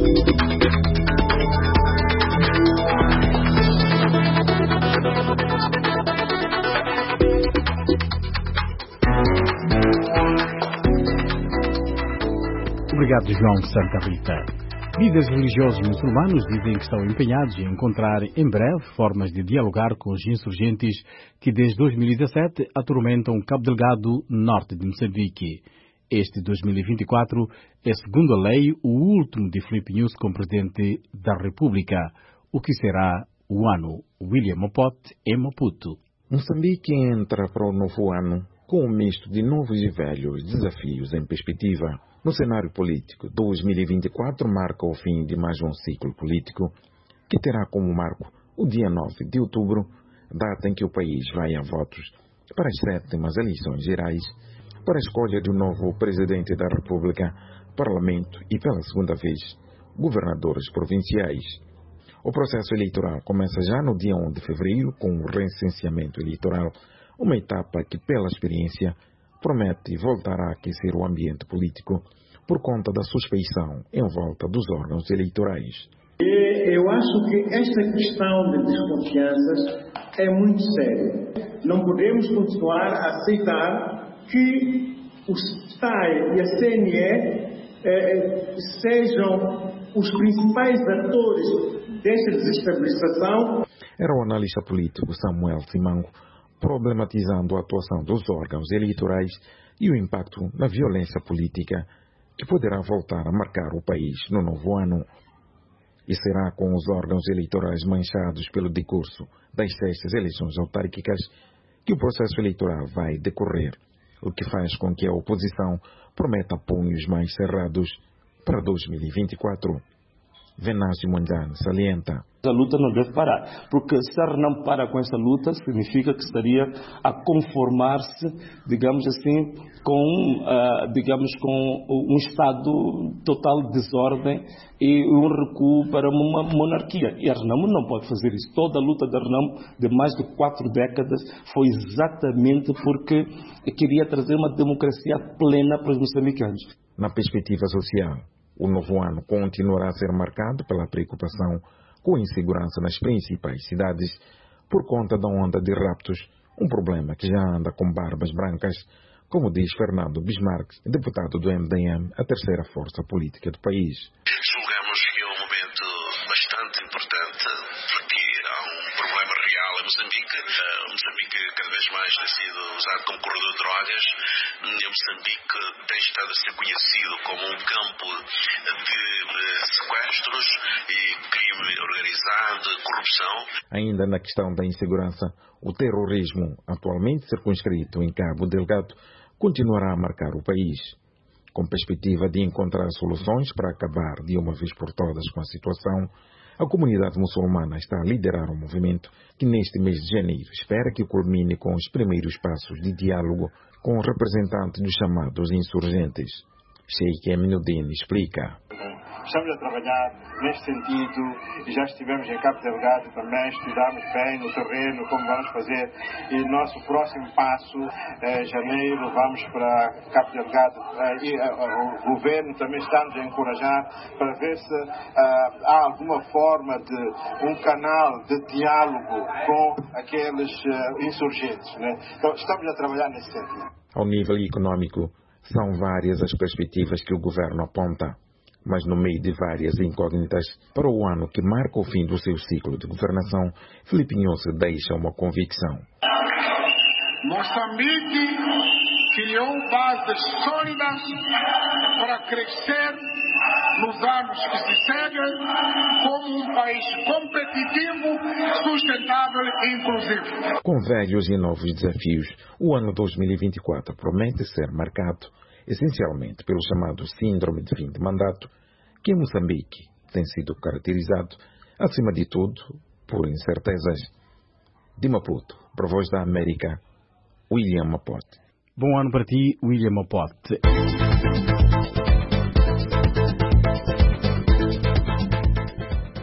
Obrigado, João Santa Rita. Líderes religiosos muçulmanos dizem que estão empenhados em encontrar em breve formas de dialogar com os insurgentes que desde 2017 atormentam Cabo Delgado, norte de Moçambique. Este 2024 é, segundo a lei, o último de Filipe Nyusi como presidente da República, o que será o ano. William Mopote, em Maputo. Moçambique entra para o novo ano com um misto de novos e velhos desafios em perspectiva. No cenário político, 2024 marca o fim de mais um ciclo político, que terá como marco o dia 9 de outubro, data em que o país vai a votos para as 7ª eleições gerais, para a escolha de um novo presidente da República, parlamento e, pela segunda vez, governadores provinciais. O processo eleitoral começa já no dia 1 de fevereiro, com o recenseamento eleitoral, uma etapa que, pela experiência, promete voltar a aquecer o ambiente político por conta da suspeição em volta dos órgãos eleitorais. Eu acho que esta questão de desconfianças é muito séria. Não podemos continuar a aceitar que o STAE e a CNE sejam os principais atores desta desestabilização. Era o analista político Samuel Simango, problematizando a atuação dos órgãos eleitorais e o impacto na violência política que poderá voltar a marcar o país no novo ano. E será com os órgãos eleitorais manchados pelo decurso das 6ª eleições autárquicas que o processo eleitoral vai decorrer, o que faz com que a oposição prometa punhos mais cerrados para 2024. Venâncio Mondlane salienta. A luta não deve parar, porque se a RENAM para com essa luta, significa que estaria a conformar-se, digamos assim, com um estado total de desordem e um recuo para uma monarquia. E a RENAM não pode fazer isso. Toda a luta da RENAM de mais de 4 décadas foi exatamente porque queria trazer uma democracia plena para os moçambicanos. Na perspectiva social, o novo ano continuará a ser marcado pela preocupação com a insegurança nas principais cidades por conta da onda de raptos, um problema que já anda com barbas brancas, como diz Fernando Bismarck, deputado do MDM, a terceira força política do país. Julgamos que é um momento bastante importante porque há um problema real em Moçambique. Moçambique cada vez mais tem sido usado como corredor de drogas. Moçambique tem estado a ser conhecido como um campo de sequestros e crime organizado, corrupção. Ainda na questão da insegurança, o terrorismo, atualmente circunscrito em Cabo Delgado, continuará a marcar o país. Com perspectiva de encontrar soluções para acabar de uma vez por todas com a situação, a comunidade muçulmana está a liderar um movimento que neste mês de janeiro espera que culmine com os primeiros passos de diálogo com os representantes dos chamados insurgentes. Sheikh Aminuddin explica. Estamos a trabalhar neste sentido e já estivemos em Cabo Delgado também, estudamos bem no terreno como vamos fazer e nosso próximo passo é janeiro, vamos para Cabo Delgado e o governo também está-nos a encorajar para ver se há alguma forma de um canal de diálogo com aqueles insurgentes, né? Então estamos a trabalhar nesse sentido. Ao nível econômico, são várias as perspectivas que o governo aponta. Mas no meio de várias incógnitas, para o ano que marca o fim do seu ciclo de governação, Filipe Nyusi deixa uma convicção. Moçambique criou bases sólidas para crescer nos anos que se seguem como um país competitivo, sustentável e inclusivo. Com velhos e novos desafios, o ano 2024 promete ser marcado essencialmente pelo chamado síndrome de fim de mandato, que em Moçambique tem sido caracterizado, acima de tudo, por incertezas. De Maputo, para a Voz da América, William Mopote. Bom ano para ti, William Mopote. A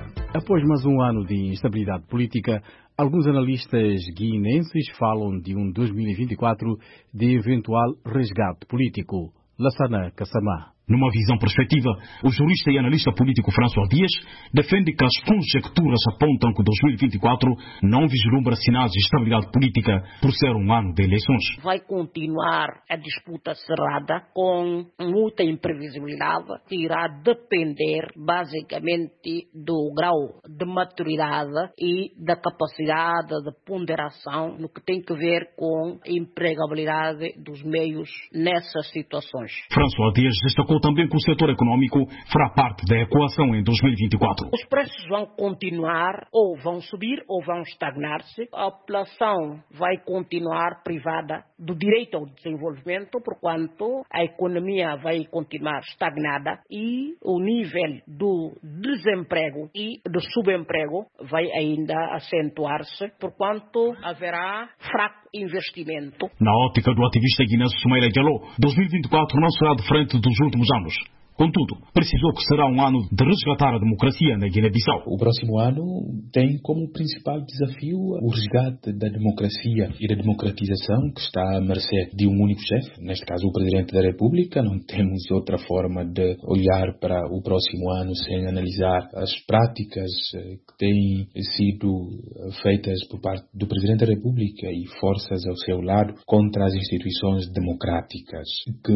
Após mais um ano de instabilidade política, alguns analistas guineenses falam de um 2024 de eventual resgate político. Lassana Kassamá. Numa visão prospectiva, o jurista e analista político François Dias defende que as conjecturas apontam que 2024 não vislumbra sinais de estabilidade política por ser um ano de eleições. Vai continuar a disputa cerrada com muita imprevisibilidade que irá depender basicamente do grau de maturidade e da capacidade de ponderação no que tem que ver com a empregabilidade dos meios nessas situações. François Dias destacou também que o setor econômico fará parte da equação em 2024. Os preços vão continuar, ou vão subir, ou vão estagnar-se. A população vai continuar privada do direito ao desenvolvimento, porquanto a economia vai continuar estagnada e o nível do desemprego e do subemprego vai ainda acentuar-se, porquanto haverá fraco investimento. Na ótica do ativista guinense Soumeira Diallo, 2024 não será diferente dos últimos anos. Contudo, precisou que será um ano de resgatar a democracia na Guiné-Bissau. O próximo ano tem como principal desafio o resgate da democracia e da democratização, que está à mercê de um único chefe, neste caso o Presidente da República. Não temos outra forma de olhar para o próximo ano sem analisar as práticas que têm sido feitas por parte do Presidente da República e forças ao seu lado contra as instituições democráticas,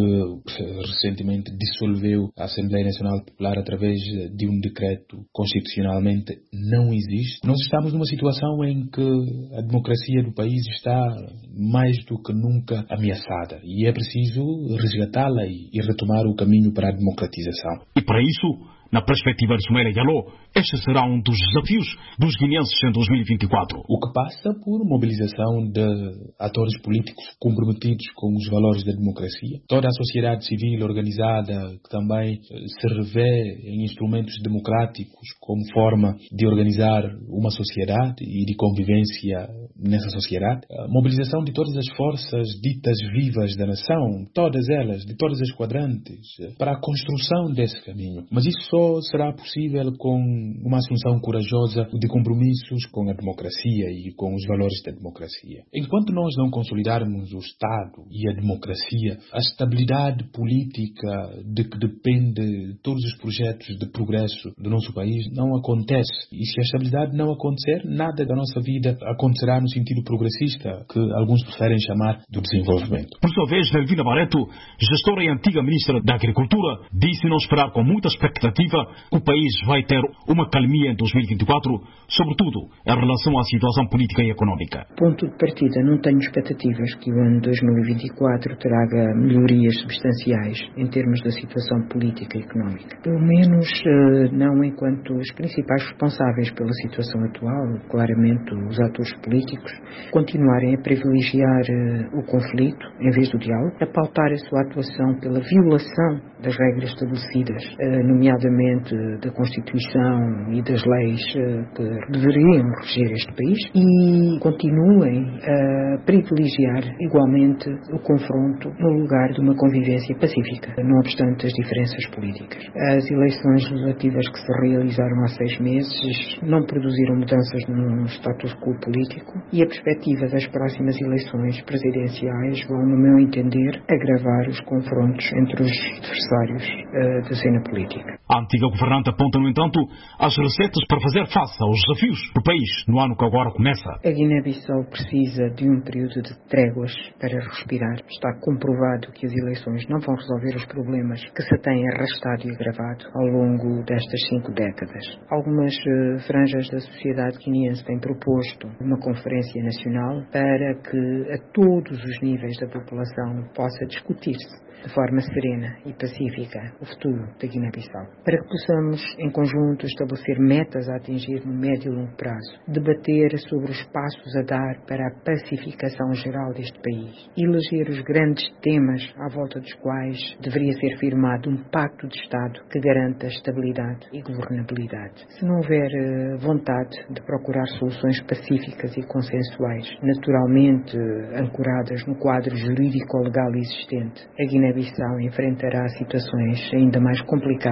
que recentemente dissolveu a Assembleia Nacional Popular através de um decreto constitucionalmente não existe. Nós estamos numa situação em que a democracia do país está mais do que nunca ameaçada e é preciso resgatá-la e retomar o caminho para a democratização. E para isso, na perspectiva de Soumeira Diallo, este será um dos desafios dos guineenses em 2024. O que passa por mobilização de atores políticos comprometidos com os valores da democracia. Toda a sociedade civil organizada que também se revê em instrumentos democráticos como forma de organizar uma sociedade e de convivência nessa sociedade. A mobilização de todas as forças ditas vivas da nação, todas elas, de todas as quadrantes, para a construção desse caminho. Mas isso só será possível com uma assunção corajosa de compromissos com a democracia e com os valores da democracia. Enquanto nós não consolidarmos o Estado e a democracia, a estabilidade política de que depende todos os projetos de progresso do nosso país não acontece. E se a estabilidade não acontecer, nada da nossa vida acontecerá no sentido progressista, que alguns preferem chamar do desenvolvimento. Por sua vez, Delvina Barreto, gestora e antiga ministra da Agricultura, disse não esperar com muita expectativa que o país vai ter uma calmia em 2024, sobretudo em relação à situação política e económica. Ponto de partida, não tenho expectativas que o ano 2024 traga melhorias substanciais em termos da situação política e económica. Pelo menos não enquanto os principais responsáveis pela situação atual, claramente os atores políticos, continuarem a privilegiar o conflito em vez do diálogo, a pautar a sua atuação pela violação das regras estabelecidas, nomeadamente da Constituição e das leis que deveriam reger este país, e continuem a privilegiar igualmente o confronto no lugar de uma convivência pacífica, não obstante as diferenças políticas. As eleições legislativas que se realizaram há 6 meses não produziram mudanças no status quo político e a perspectiva das próximas eleições presidenciais vão, no meu entender, agravar os confrontos entre os adversários da cena política. A antiga governante aponta, no entanto, as receitas para fazer face aos desafios do país no ano que agora começa. A Guiné-Bissau precisa de um período de tréguas para respirar. Está comprovado que as eleições não vão resolver os problemas que se têm arrastado e agravado ao longo destas 5 décadas. Algumas franjas da sociedade guineense têm proposto uma conferência nacional para que a todos os níveis da população possa discutir-se de forma serena e pacífica o futuro da Guiné-Bissau, para que possamos em conjunto estabelecer metas a atingir no médio e longo prazo, debater sobre os passos a dar para a pacificação geral deste país, eleger os grandes temas à volta dos quais deveria ser firmado um pacto de Estado que garanta estabilidade e governabilidade. Se não houver vontade de procurar soluções pacíficas e consensuais, naturalmente ancoradas no quadro jurídico-legal existente, a Guiné-Bissau enfrentará situações ainda mais complicadas num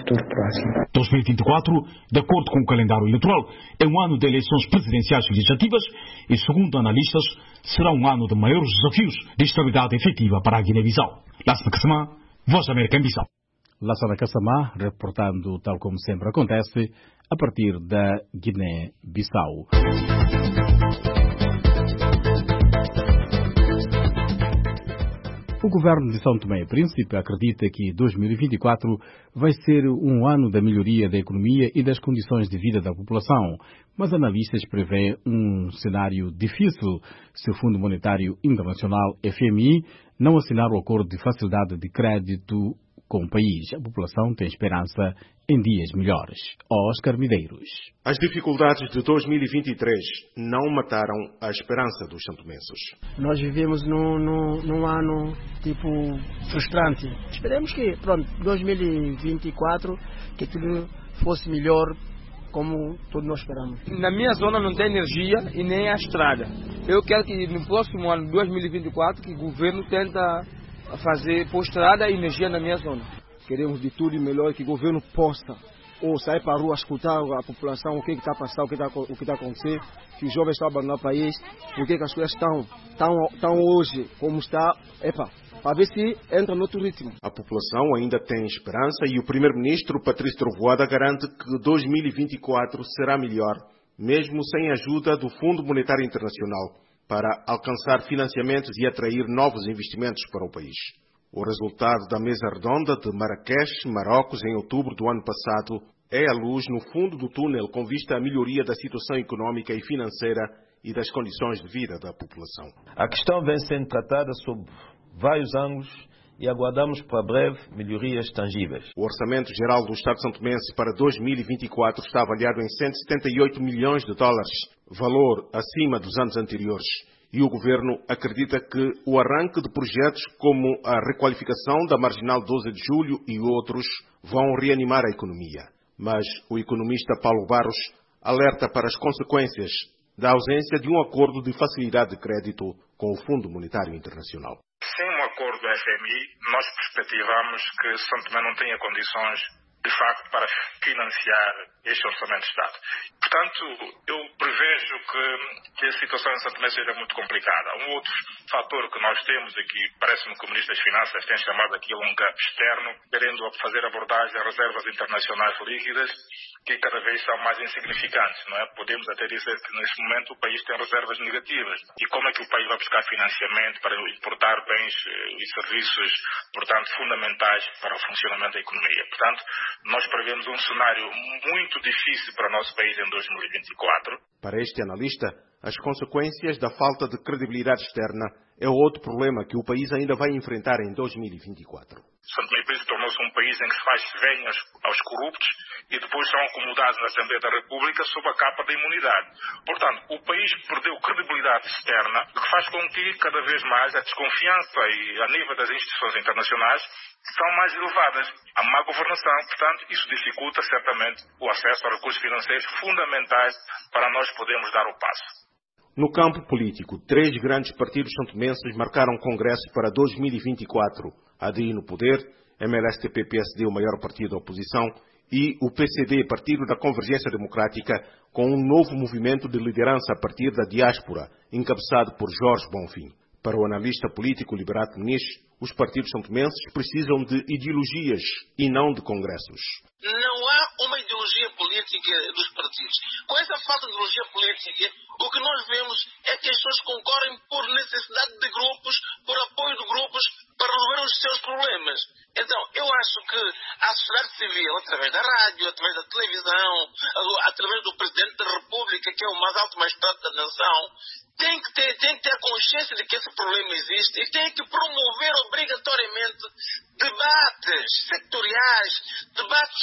futuro próximo. 2024, de acordo com o calendário eleitoral, é um ano de eleições presidenciais e legislativas e, segundo analistas, será um ano de maiores desafios de estabilidade efetiva para a Guiné-Bissau. Lassana Kassamá, Voz da América em Bissau. Lassana Kassamá, reportando, tal como sempre acontece, a partir da Guiné-Bissau. O governo de São Tomé e Príncipe acredita que 2024 vai ser um ano da melhoria da economia e das condições de vida da população, mas analistas prevêem um cenário difícil se o Fundo Monetário Internacional, FMI, não assinar o acordo de facilidade de crédito com o país. A população tem esperança em dias melhores. Oscar Medeiros. As dificuldades de 2023 não mataram a esperança dos santomenses. Nós vivemos num ano frustrante. Esperemos que, 2024, que tudo fosse melhor como todos nós esperamos. Na minha zona não tem energia e nem a estrada. Eu quero que no próximo ano, 2024, que o governo tenta pôr estrada e energia na minha zona. Queremos de tudo e melhor que o governo possa ou sair para a rua escutar a população, o que está passando, o que está acontecendo, que os jovens estão abandonando o país, por que as coisas estão hoje como está, para ver se entra no outro ritmo. A população ainda tem esperança e o primeiro-ministro Patrício Trovoada garante que 2024 será melhor, mesmo sem a ajuda do Fundo Monetário Internacional, para alcançar financiamentos e atrair novos investimentos para o país. O resultado da mesa redonda de Marrakech, Marrocos, em outubro do ano passado, é a luz no fundo do túnel com vista à melhoria da situação económica e financeira e das condições de vida da população. A questão vem sendo tratada sob vários ângulos e aguardamos para breve melhorias tangíveis. O Orçamento Geral do Estado santomense para 2024 está avaliado em 178 milhões de dólares, valor acima dos anos anteriores. E o Governo acredita que o arranque de projetos como a requalificação da Marginal 12 de Julho e outros vão reanimar a economia. Mas o economista Paulo Barros alerta para as consequências da ausência de um acordo de facilidade de crédito com o Fundo Monetário Internacional. Sem um acordo do FMI, nós perspectivamos que São Tomé não tenha condições, de facto, para financiar este Orçamento de Estado. Portanto, eu prevejo que a situação em São Tomé seja muito complicada. Um outro fator que nós temos aqui, parece-me que o Ministro das Finanças tem chamado aquilo um gap externo, querendo fazer abordagem a reservas internacionais líquidas, que cada vez são mais insignificantes, não é? Podemos até dizer que neste momento o país tem reservas negativas. E como é que o país vai buscar financiamento para importar bens e serviços, portanto, fundamentais para o funcionamento da economia? Portanto, nós prevemos um cenário muito difícil para o nosso país em 2024. Para este analista, as consequências da falta de credibilidade externa é outro problema que o país ainda vai enfrentar em 2024. São Tomé e Príncipe tornou-se um país em que se faz venho aos corruptos e depois são acomodados na Assembleia da República sob a capa da imunidade. Portanto, o país perdeu credibilidade externa, o que faz com que cada vez mais a desconfiança e a nível das instituições internacionais são mais elevadas. A má governação, portanto, isso dificulta certamente o acesso a recursos financeiros fundamentais para nós podermos dar o passo. No campo político, 3 grandes partidos santomenses marcaram congresso para 2024. ADI no poder, MLSTP-PSD, o maior partido da oposição, e o PCD, Partido da Convergência Democrática, com um novo movimento de liderança a partir da diáspora, encabeçado por Jorge Bonfim. Para o analista político Liberato Muniz, os partidos santomenses precisam de ideologias e não de congressos. Não há uma ideologia política dos partidos. Com essa falta de ideologia política, o que nós vemos é que as pessoas concorrem por necessidade de grupos, por apoio de grupos, para resolver os seus problemas. Então, eu acho que a sociedade civil, através da rádio, através da televisão, através do Presidente da República, que é o mais alto magistrado da nação, tem que ter a consciência de que esse problema existe e tem que promover obrigatoriamente debates sectoriais, debates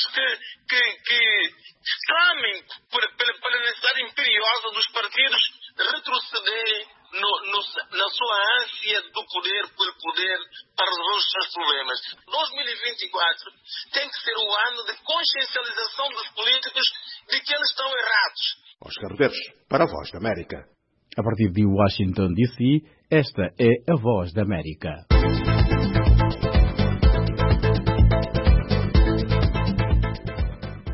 que clamem pela necessidade imperiosa dos partidos retrocederem na sua ânsia do poder por poder para resolver os seus problemas. 2024 tem que ser o ano de consciencialização dos políticos de que eles estão errados. Oscar Medeiros, para a Voz da América. A partir de Washington, D.C., esta é a Voz da América.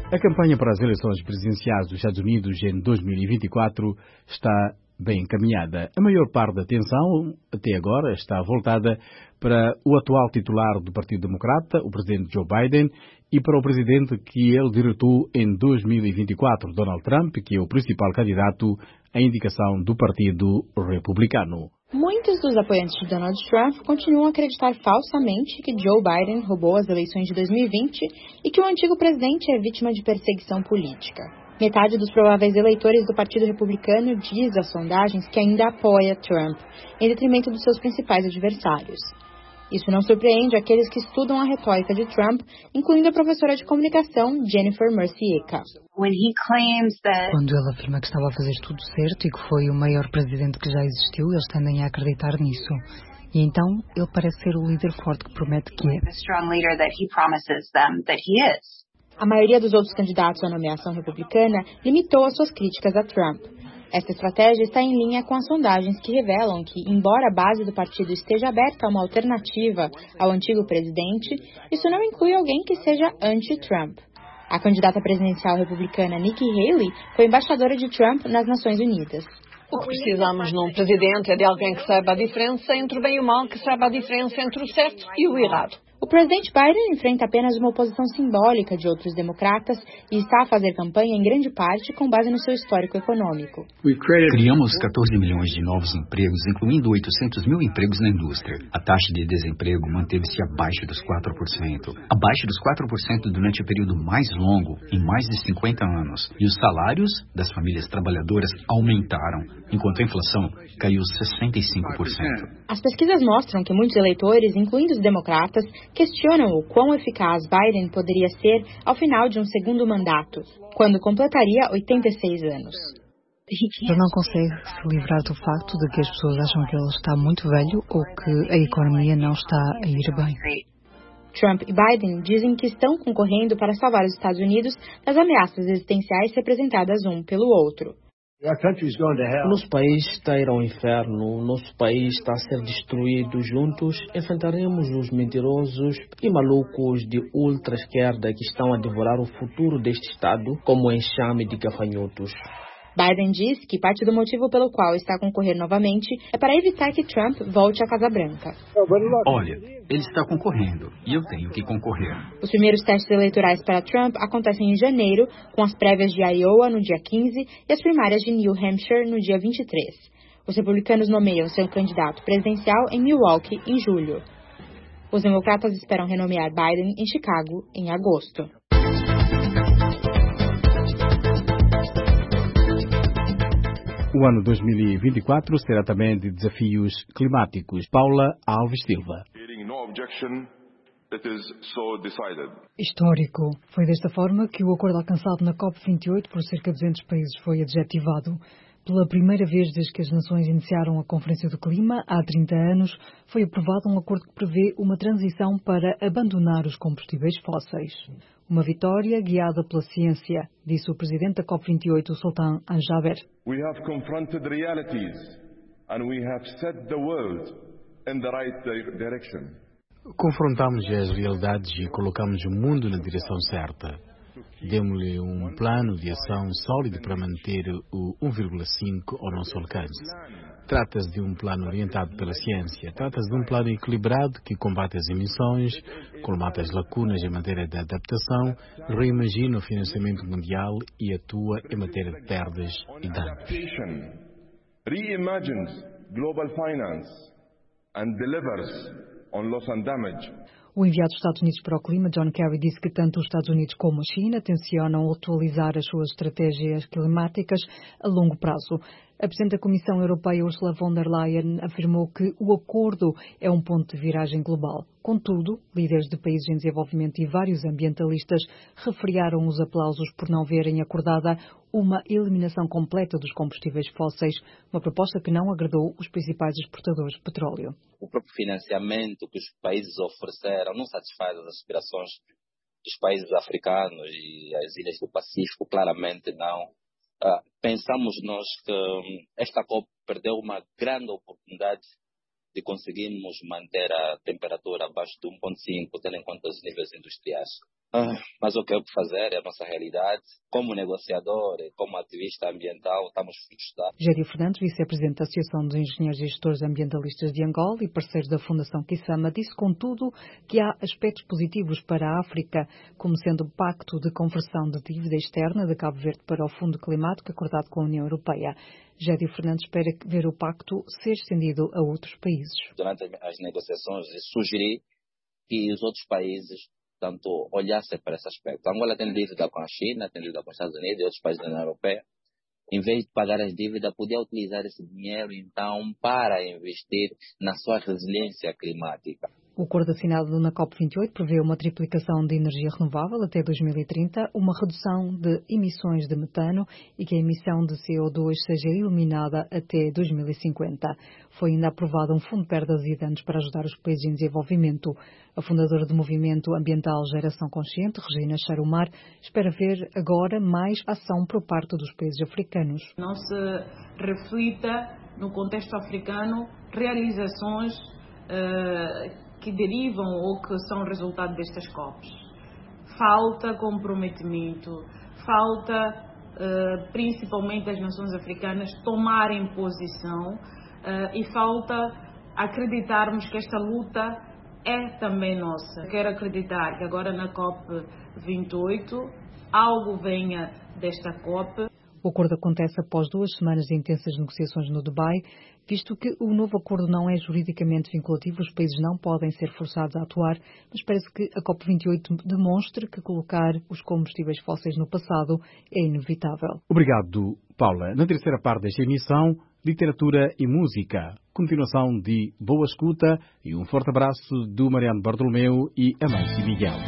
A campanha para as eleições presidenciais dos Estados Unidos em 2024 está bem encaminhada. A maior parte da atenção, até agora, está voltada para o atual titular do Partido Democrata, o presidente Joe Biden, e para o presidente que ele derrotou em 2024, Donald Trump, que é o principal candidato à indicação do Partido Republicano. Muitos dos apoiantes de Donald Trump continuam a acreditar falsamente que Joe Biden roubou as eleições de 2020 e que o antigo presidente é vítima de perseguição política. Metade dos prováveis eleitores do Partido Republicano diz às sondagens que ainda apoia Trump, em detrimento dos seus principais adversários. Isso não surpreende aqueles que estudam a retórica de Trump, incluindo a professora de comunicação Jennifer Mercier. Quando ele afirma que estava a fazer tudo certo e que foi o maior presidente que já existiu, eles tendem a acreditar nisso. E então, ele parece ser o líder forte que promete que é. A maioria dos outros candidatos à nomeação republicana limitou as suas críticas a Trump. Esta estratégia está em linha com as sondagens que revelam que, embora a base do partido esteja aberta a uma alternativa ao antigo presidente, isso não inclui alguém que seja anti-Trump. A candidata presidencial republicana Nikki Haley foi embaixadora de Trump nas Nações Unidas. O que precisamos num presidente é de alguém que saiba a diferença entre o bem e o mal, que saiba a diferença entre o certo e o errado. O presidente Biden enfrenta apenas uma oposição simbólica de outros democratas e está a fazer campanha em grande parte com base no seu histórico econômico. Criamos 14 milhões de novos empregos, incluindo 800 mil empregos na indústria. A taxa de desemprego manteve-se abaixo dos 4%. Abaixo dos 4% durante o período mais longo, em mais de 50 anos. E os salários das famílias trabalhadoras aumentaram, enquanto a inflação caiu 65%. As pesquisas mostram que muitos eleitores, incluindo os democratas, questionam o quão eficaz Biden poderia ser ao final de um segundo mandato, quando completaria 86 anos. Ele não consegue se livrar do facto de que as pessoas acham que ele está muito velho ou que a economia não está a ir bem. Trump e Biden dizem que estão concorrendo para salvar os Estados Unidos das ameaças existenciais representadas um pelo outro. O nosso país está a ir ao inferno, o nosso país está a ser destruído. Juntos enfrentaremos os mentirosos e malucos de ultra-esquerda que estão a devorar o futuro deste Estado como um enxame de gafanhotos. Biden diz que parte do motivo pelo qual está a concorrer novamente é para evitar que Trump volte à Casa Branca. Olha, ele está concorrendo e eu tenho que concorrer. Os primeiros testes eleitorais para Trump acontecem em janeiro, com as prévias de Iowa no dia 15 e as primárias de New Hampshire no dia 23. Os republicanos nomeiam seu candidato presidencial em Milwaukee em julho. Os democratas esperam renomear Biden em Chicago em agosto. O ano 2024 será também de desafios climáticos. Paula Alves Silva. Histórico. Foi desta forma que o acordo alcançado na COP28 por cerca de 200 países foi adjetivado. Pela primeira vez desde que as nações iniciaram a Conferência do Clima, há 30 anos, foi aprovado um acordo que prevê uma transição para abandonar os combustíveis fósseis. Uma vitória guiada pela ciência, disse o presidente da COP28, o Sultan Al-Jaber. We have confronted realities and we have set the world in the right direction. Confrontamos as realidades e colocamos o mundo na direção certa. Demos-lhe um plano de ação sólido para manter o 1,5 ao nosso alcance. Trata-se de um plano orientado pela ciência. Trata-se de um plano equilibrado que combate as emissões, colmata as lacunas em matéria de adaptação, reimagina o financiamento mundial e atua em matéria de perdas e danos. Reimagines global finance and delivers on loss and damage. O enviado dos Estados Unidos para o Clima, John Kerry, disse que tanto os Estados Unidos como a China tencionam atualizar as suas estratégias climáticas a longo prazo. A Presidente da Comissão Europeia, Ursula von der Leyen, afirmou que o acordo é um ponto de viragem global. Contudo, líderes de países em desenvolvimento e vários ambientalistas refriaram os aplausos por não verem acordada uma eliminação completa dos combustíveis fósseis, uma proposta que não agradou os principais exportadores de petróleo. O próprio financiamento que os países ofereceram não satisfaz as aspirações dos países africanos e as ilhas do Pacífico, claramente não. Pensamos nós que esta COP perdeu uma grande oportunidade de conseguirmos manter a temperatura abaixo de 1,5, tendo em conta os níveis industriais. Mas o que eu fazer é a nossa realidade. Como negociador, como ativista ambiental, estamos frustrados. Gédio Fernandes, vice-presidente da Associação dos Engenheiros e Gestores Ambientalistas de Angola e parceiro da Fundação Kisama, disse, contudo, que há aspectos positivos para a África, como sendo o Pacto de Conversão de Dívida Externa de Cabo Verde para o Fundo Climático acordado com a União Europeia. Gédio Fernandes espera ver o pacto ser estendido a outros países. Durante as negociações, sugeri que os outros países tanto olhassem para esse aspecto. A Angola tem dívida com a China, tem dívida com os Estados Unidos e outros países da União Europeia. Em vez de pagar as dívidas, podia utilizar esse dinheiro, então, para investir na sua resiliência climática. O acordo assinado na COP28 prevê uma triplicação de energia renovável até 2030, uma redução de emissões de metano e que a emissão de CO2 seja eliminada até 2050. Foi ainda aprovado um fundo de perdas e danos para ajudar os países em desenvolvimento. A fundadora do movimento ambiental Geração Consciente, Regina Charumar, espera ver agora mais ação por parte dos países africanos. Não se reflita no contexto africano realizações que derivam ou que são resultado destas COPs. Falta comprometimento, falta principalmente as nações africanas tomarem posição e falta acreditarmos que esta luta é também nossa. Quero acreditar que agora na COP28 algo venha desta COP. O acordo acontece após 2 semanas de intensas negociações no Dubai, visto que o novo acordo não é juridicamente vinculativo, os países não podem ser forçados a atuar, mas parece que a COP28 demonstra que colocar os combustíveis fósseis no passado é inevitável. Obrigado, Paula. Na terceira parte desta emissão, literatura e música. Continuação de Boa Escuta e um forte abraço do Mariano Bartolomeu e Amâncio Miguel.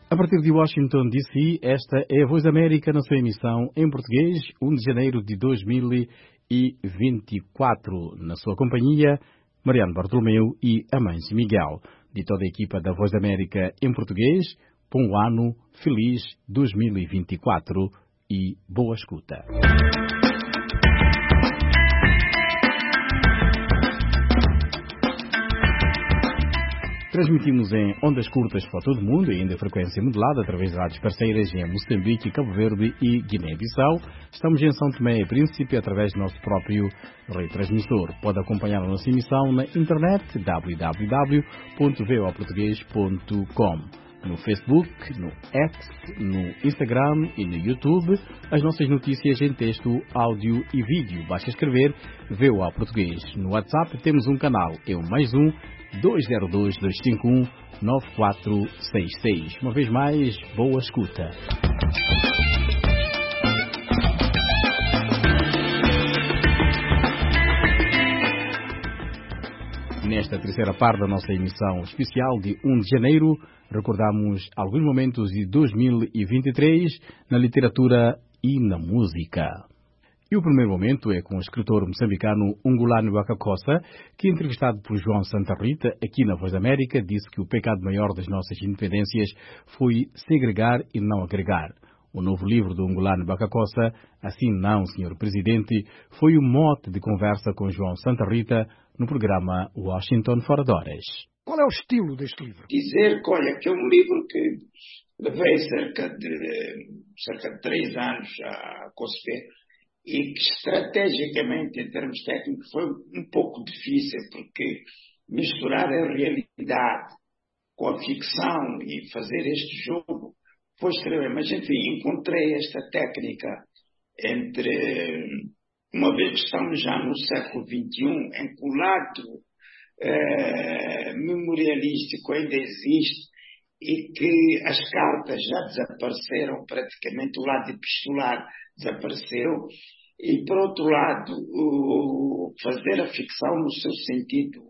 A partir de Washington, D.C., esta é a Voz da América na sua emissão em português, 1 de janeiro de 2024. Na sua companhia, Mariano Bartolomeu e Amâncio Miguel. De toda a equipa da Voz da América em português, bom ano, feliz 2024 e boa escuta. Transmitimos em ondas curtas para todo o mundo e ainda frequência modulada através de rádios parceiras em Moçambique, Cabo Verde e Guiné-Bissau. Estamos em São Tomé e Príncipe através do nosso próprio retransmissor. Pode acompanhar a nossa emissão na internet www.voaportugues.com. No Facebook, no X, no Instagram e no YouTube. As nossas notícias em texto, áudio e vídeo. Basta escrever VOA Português. No WhatsApp temos um canal. É o +1 202 251 9466. Uma vez mais, boa escuta. Nesta terceira parte da nossa emissão especial de 1 de janeiro, recordamos alguns momentos de 2023 na literatura e na música. E o primeiro momento é com o escritor moçambicano Ungulani Wakakosa, que, entrevistado por João Santa Rita, aqui na Voz da América, disse que o pecado maior das nossas independências foi segregar e não agregar. O novo livro do Ungulani Wakakosa, Assim Não, Senhor Presidente, foi o mote de conversa com João Santa Rita no programa Washington Fora de Horas. Qual é o estilo deste livro? Dizer que, olha, que é um livro que levei cerca de 3 anos a conceber e que estrategicamente, em termos técnicos, foi um pouco difícil, porque misturar a realidade com a ficção e fazer este jogo foi extremo. Mas, enfim, encontrei esta técnica entre, uma vez que estamos já no século XXI, em que o lado memorialístico ainda existe e que as cartas já desapareceram, praticamente o lado epistolar desapareceu, e, por outro lado, fazer a ficção no seu sentido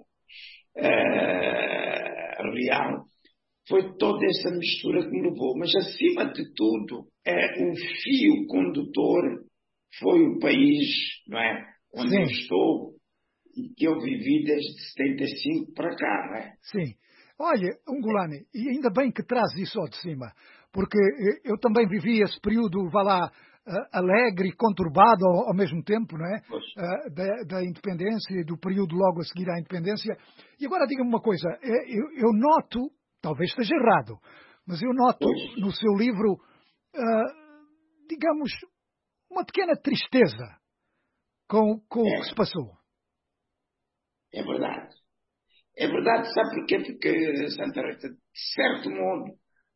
real, foi toda essa mistura que me levou. Mas, acima de tudo, o fio condutor foi o país, não é? Onde eu estou e que eu vivi desde 75 para cá, não é? Sim. Olha, Ungulani, e ainda bem que traz isso ao de cima, porque eu também vivi esse período, vá lá, alegre e conturbado ao mesmo tempo, não é? Da independência e do período logo a seguir à independência. E agora diga-me uma coisa, eu noto, talvez esteja errado, mas eu noto no seu livro, digamos, uma pequena tristeza com o que se passou. É verdade. É verdade, sabe porquê? Porque, Santa Rita, de certo modo,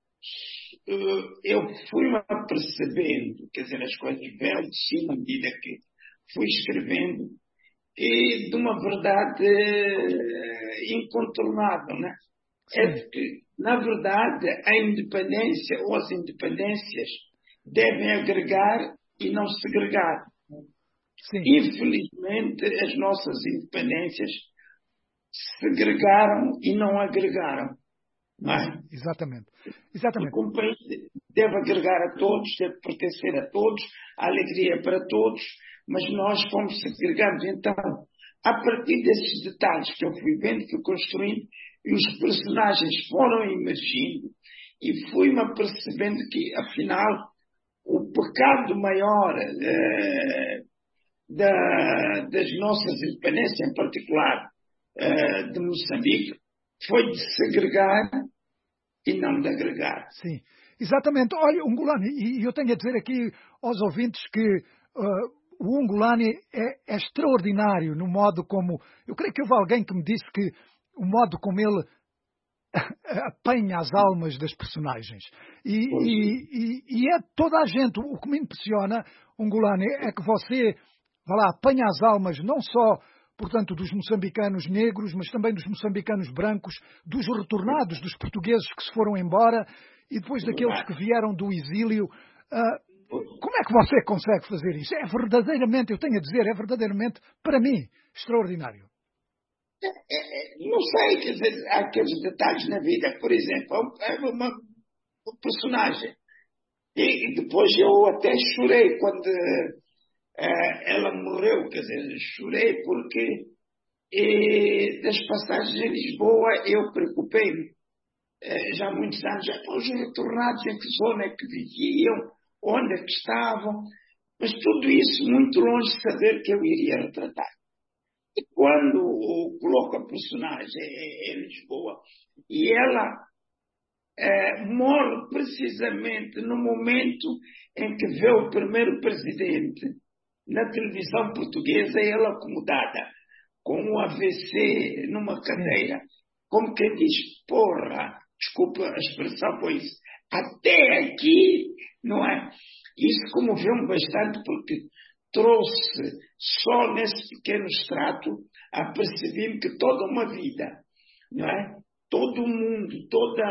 eu fui-me apercebendo, quer dizer, as coisas vieram de cima à medida que fui escrevendo, e de uma verdade incontornável, né? É que, na verdade, a independência ou as independências devem agregar e não segregar. Sim. Infelizmente, as nossas independências segregaram e não agregaram. Não é? Exatamente. Porque um país deve agregar a todos, deve pertencer a todos, a alegria para todos, mas nós fomos segregados. Então, a partir desses detalhes que eu fui vendo, fui construindo, e os personagens foram emergindo, e fui-me apercebendo que, afinal, o pecado maior das nossas independências, em particular de Moçambique, foi de segregar e não de agregar. Sim, exatamente. Olha, Ungulani, e eu tenho a dizer aqui aos ouvintes que o Ungulani é extraordinário no modo como... Eu creio que houve alguém que me disse que o modo como ele apanha as almas das personagens. E é toda a gente. O que me impressiona, Ungulani, é que você, vá lá, apanha as almas não só, portanto, dos moçambicanos negros, mas também dos moçambicanos brancos, dos retornados, dos portugueses que se foram embora e depois daqueles que vieram do exílio. Como é que você consegue fazer isso? É verdadeiramente, eu tenho a dizer, é verdadeiramente, para mim, extraordinário. Não sei, quer dizer, há aqueles detalhes na vida. Por exemplo, o personagem. E depois eu até chorei quando ela morreu, quer dizer, chorei porque das passagens em Lisboa eu preocupei-me. Já há muitos anos, os retornados em que zona é que viviam, onde é que estavam, mas tudo isso muito longe de saber que eu iria retratar. E quando coloco a personagem em Lisboa e ela morre precisamente no momento em que vê o primeiro presidente na televisão portuguesa, ela acomodada com um AVC numa cadeira, como quem diz, porra, desculpa a expressão, pois até aqui, não é? Isso comoveu-me bastante porque trouxe, só nesse pequeno extrato, apercebi-me que toda uma vida, não é? Todo o mundo, toda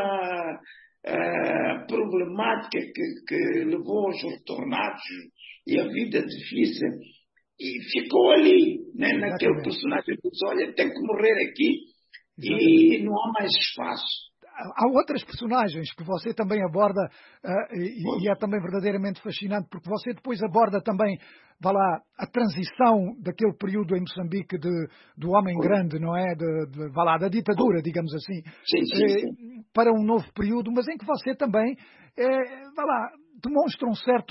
a problemática que levou aos retornados e a vida difícil, e ficou ali, né? Naquele personagem que diz, olha, tem que morrer aqui. Exatamente. E não há mais espaço. Há outras personagens que você também aborda e é também verdadeiramente fascinante, porque você depois aborda também, vá lá, a transição daquele período em Moçambique do homem grande, não é? Vá lá, da ditadura, digamos assim, sim. Para um novo período, mas em que você também, vá lá, demonstra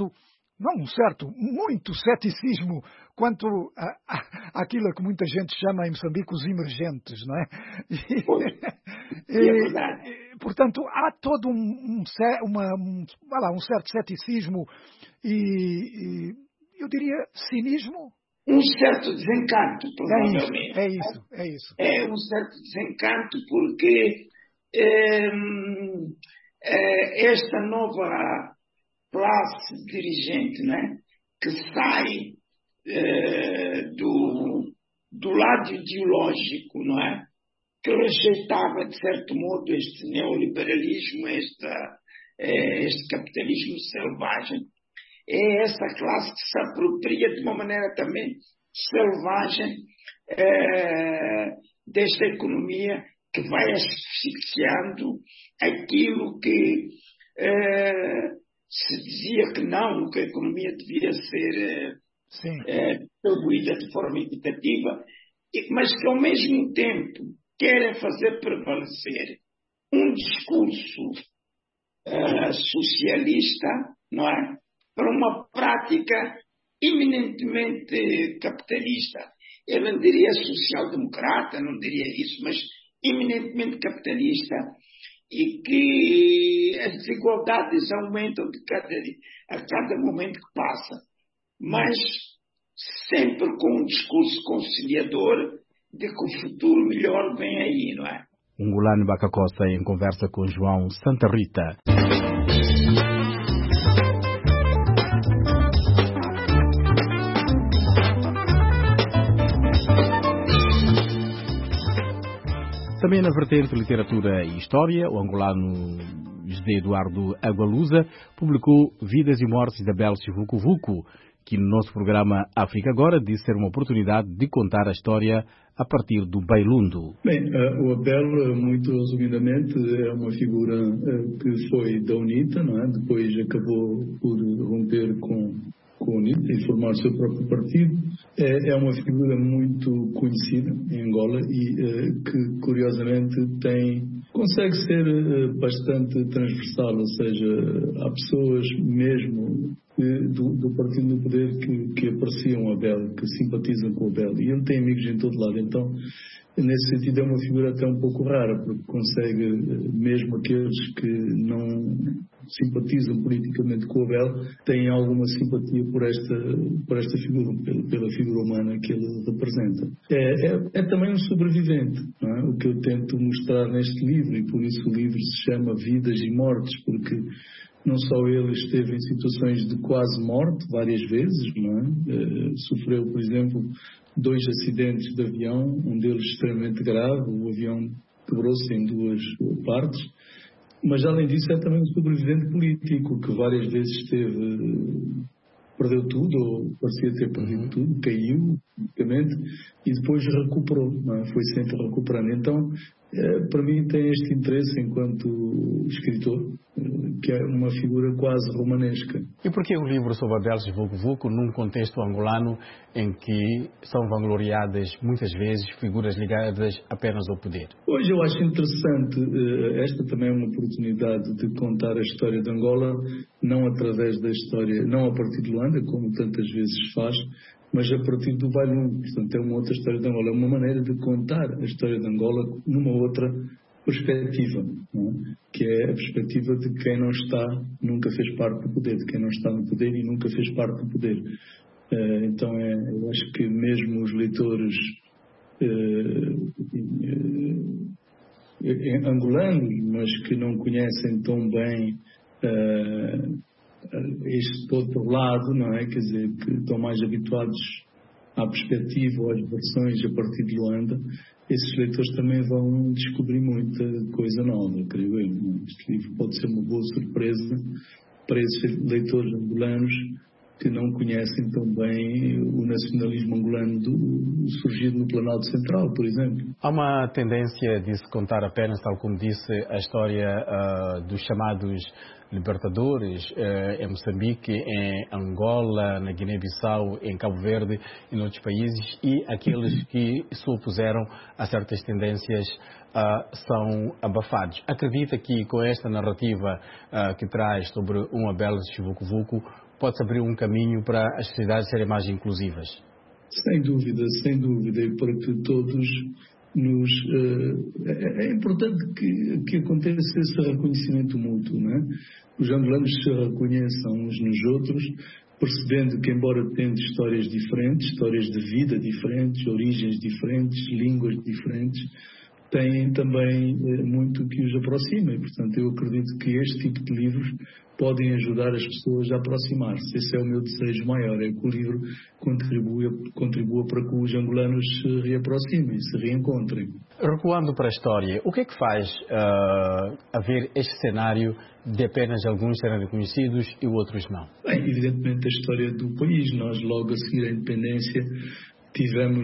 muito ceticismo quanto àquilo que muita gente chama em Moçambique os emergentes, não é? É verdade. Portanto, há todo um certo ceticismo e eu diria cinismo. Um certo desencanto, provavelmente. É isso. É um certo desencanto porque esta nova classe dirigente, né, que sai do lado ideológico, não é? Que rejeitava, de certo modo, este neoliberalismo, este capitalismo selvagem. É essa classe que se apropria de uma maneira também selvagem desta economia que vai asfixiando aquilo que se dizia que não, que a economia devia ser distribuída de forma equitativa, mas que ao mesmo tempo querem fazer prevalecer um discurso socialista, não é? Para uma prática eminentemente capitalista. Eu não diria social-democrata, não diria isso, mas eminentemente capitalista, e que as desigualdades aumentam a cada momento que passa, mas sempre com um discurso conciliador de que o futuro melhor vem aí, não é? Ngulane Bacacosta em conversa com João Santa Rita. Também na vertente literatura e história, o angolano José Eduardo Agualusa publicou Vidas e Mortes de Abel Sivuco Vuco, que no nosso programa África Agora disse ser uma oportunidade de contar a história a partir do Bailundo. Bem, o Abel, muito resumidamente, é uma figura que foi da UNITA, não é? Depois acabou por romper com a UNITA e formar o seu próprio partido. É uma figura muito conhecida em Angola e que, curiosamente, consegue ser bastante transversal, ou seja, há pessoas mesmo do partido no poder que apreciam o Abel, que simpatizam com o Abel, e ele tem amigos em todo lado. Então, nesse sentido, é uma figura até um pouco rara, porque consegue, mesmo aqueles que não simpatizam politicamente com o Abel, têm alguma simpatia por esta figura, pela figura humana que ele representa. É também um sobrevivente, não é? O que eu tento mostrar neste livro, e por isso o livro se chama Vidas e Mortes, porque não só ele esteve em situações de quase morte várias vezes, não é? Sofreu, por exemplo, 2 acidentes de avião, um deles extremamente grave, o avião quebrou-se em 2 partes, mas além disso é também um sobrevivente político que várias vezes perdeu tudo, ou parecia ter perdido tudo, caiu, politicamente, e depois recuperou, não é? Foi sempre recuperando. Então, para mim tem este interesse enquanto escritor, que é uma figura quase romanesca. E por que o livro sobre Abel Vucu-Vucu num contexto angolano em que são vangloriadas muitas vezes figuras ligadas apenas ao poder? Hoje eu acho interessante, esta também é uma oportunidade de contar a história de Angola, não através da história, não a partir de Luanda, como tantas vezes faz, mas a partir do Bailum. Portanto, é uma outra história de Angola, é uma maneira de contar a história de Angola numa outra perspectiva, não é? Que é a perspectiva de quem não está, nunca fez parte do poder, de quem não está no poder e nunca fez parte do poder. Então, eu acho que mesmo os leitores angolanos, mas que não conhecem tão bem este outro lado, não é? Quer dizer, que estão mais habituados à perspectiva ou às versões a partir de Luanda, esses leitores também vão descobrir muita coisa nova, creio eu. Este livro pode ser uma boa surpresa para esses leitores angolanos que não conhecem tão bem o nacionalismo angolano surgido no Planalto Central, por exemplo. Há uma tendência de se contar apenas, tal como disse, a história dos chamados libertadores em Moçambique, em Angola, na Guiné-Bissau, em Cabo Verde e em outros países, e aqueles que se opuseram a certas tendências são abafados. Acredita que com esta narrativa que traz sobre um Abel Vucu-Vucu pode-se abrir um caminho para as sociedades serem mais inclusivas? Sem dúvida, e para que todos é importante que aconteça esse reconhecimento mútuo, não é? Os angolanos se reconheçam uns nos outros, percebendo que, embora tendo histórias diferentes, histórias de vida diferentes, origens diferentes, línguas diferentes, têm também muito que os aproxima. E, portanto, eu acredito que este tipo de livros podem ajudar as pessoas a aproximar-se. Esse é o meu desejo maior, é que o livro contribua para que os angolanos se reaproximem, se reencontrem. Recuando para a história, o que é que faz haver este cenário de apenas alguns serem reconhecidos e outros não? Bem, evidentemente a história do país. Nós, logo a seguir à independência, tivemos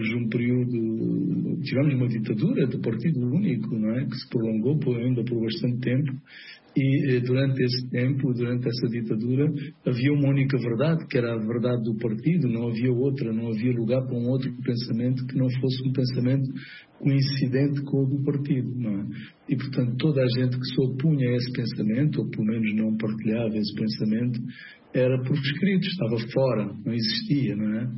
uma ditadura de partido único, não é? Que se prolongou ainda por bastante tempo, e durante esse tempo, durante essa ditadura, havia uma única verdade, que era a verdade do partido, não havia outra, não havia lugar para um outro pensamento que não fosse um pensamento coincidente com o do partido, não é? E, portanto, toda a gente que se opunha a esse pensamento, ou pelo menos não partilhava esse pensamento, era proscrito, estava fora, não existia, não é?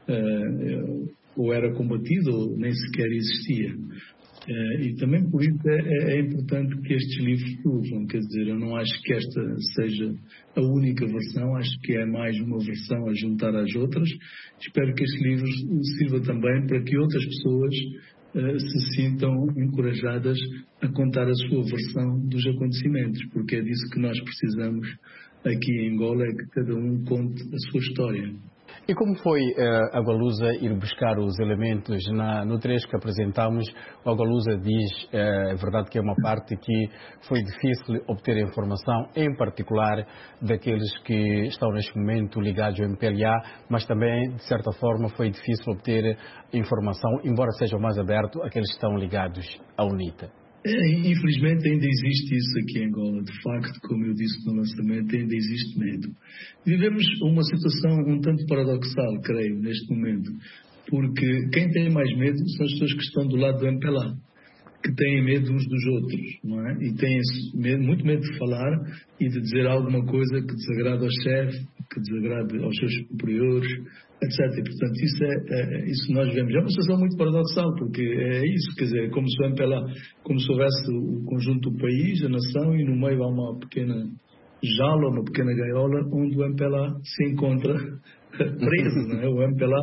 Ou era combatido ou nem sequer existia. E também por isso é importante que estes livros surjam. Quer dizer, eu não acho que esta seja a única versão, acho que é mais uma versão a juntar às outras. Espero que este livro sirva também para que outras pessoas se sintam encorajadas a contar a sua versão dos acontecimentos, porque é disso que nós precisamos aqui em Angola, é que cada um conte a sua história. E como foi a Agualusa ir buscar os elementos no trecho que apresentamos? A Agualusa diz, é verdade que é uma parte que foi difícil obter informação, em particular daqueles que estão neste momento ligados ao MPLA, mas também, de certa forma, foi difícil obter informação, embora sejam mais abertos aqueles que estão ligados à UNITA. Infelizmente ainda existe isso aqui em Angola. De facto, como eu disse no lançamento, ainda existe medo. Vivemos uma situação um tanto paradoxal, creio, neste momento, porque quem tem mais medo são as pessoas que estão do lado do MPLA, que têm medo uns dos outros, não é? E têm muito medo de falar e de dizer alguma coisa que desagrade ao chefe, que desagrade aos seus superiores, etc. E, portanto, isso nós vemos. É uma situação muito paradoxal, porque é isso, quer dizer, como se o MPLA, como se houvesse o conjunto do país, a nação, e no meio há uma pequena jaula, uma pequena gaiola, onde o MPLA se encontra preso, não é? O MPLA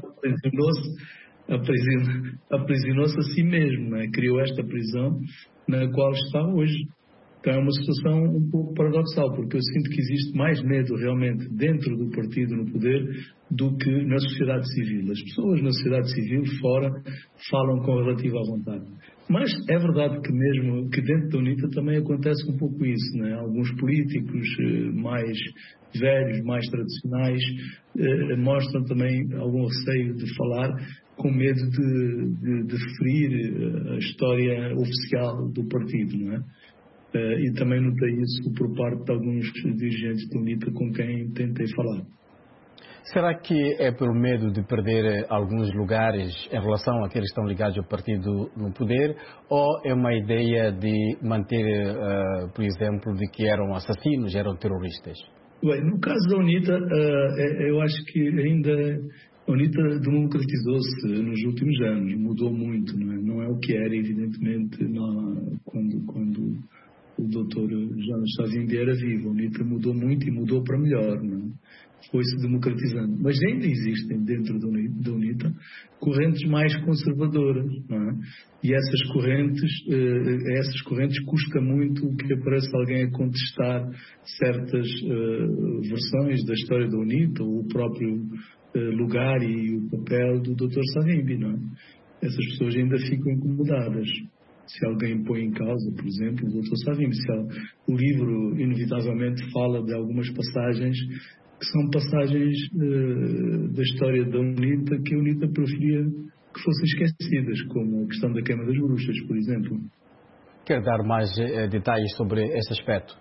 aprisionou-se a si mesmo, não é? Criou esta prisão na qual está hoje. Então é uma situação um pouco paradoxal, porque eu sinto que existe mais medo realmente dentro do partido no poder do que na sociedade civil. As pessoas na sociedade civil fora falam com relativa vontade. Mas é verdade que mesmo que dentro da UNITA também acontece um pouco isso, né? Alguns políticos mais velhos, mais tradicionais, mostram também algum receio de falar, com medo de ferir a história oficial do partido, não é? E também notei isso por parte de alguns dirigentes da UNITA com quem tentei falar. Será que é pelo medo de perder alguns lugares em relação àqueles que estão ligados ao partido no poder, ou é uma ideia de manter, por exemplo, de que eram assassinos, eram terroristas? Bem, no caso da UNITA, eu acho que ainda a UNITA democratizou-se nos últimos anos, mudou muito, não é? Não é o que era, evidentemente, quando o Dr. Jonas Savimbi era vivo. A UNITA mudou muito e mudou para melhor, não é? Foi-se democratizando. Mas ainda existem dentro da UNITA correntes mais conservadoras, não é? E essas correntes custa muito que apareça alguém a contestar certas versões da história da UNITA, ou o próprio lugar e o papel do Dr. Savimbi, não é? Essas pessoas ainda ficam incomodadas. Se alguém põe em causa, por exemplo, o Dr. Savimbi, o livro inevitavelmente fala de algumas passagens que são passagens da história da UNITA que a UNITA preferia que fossem esquecidas, como a questão da queima das bruxas, por exemplo. Quer dar mais detalhes sobre esse aspecto?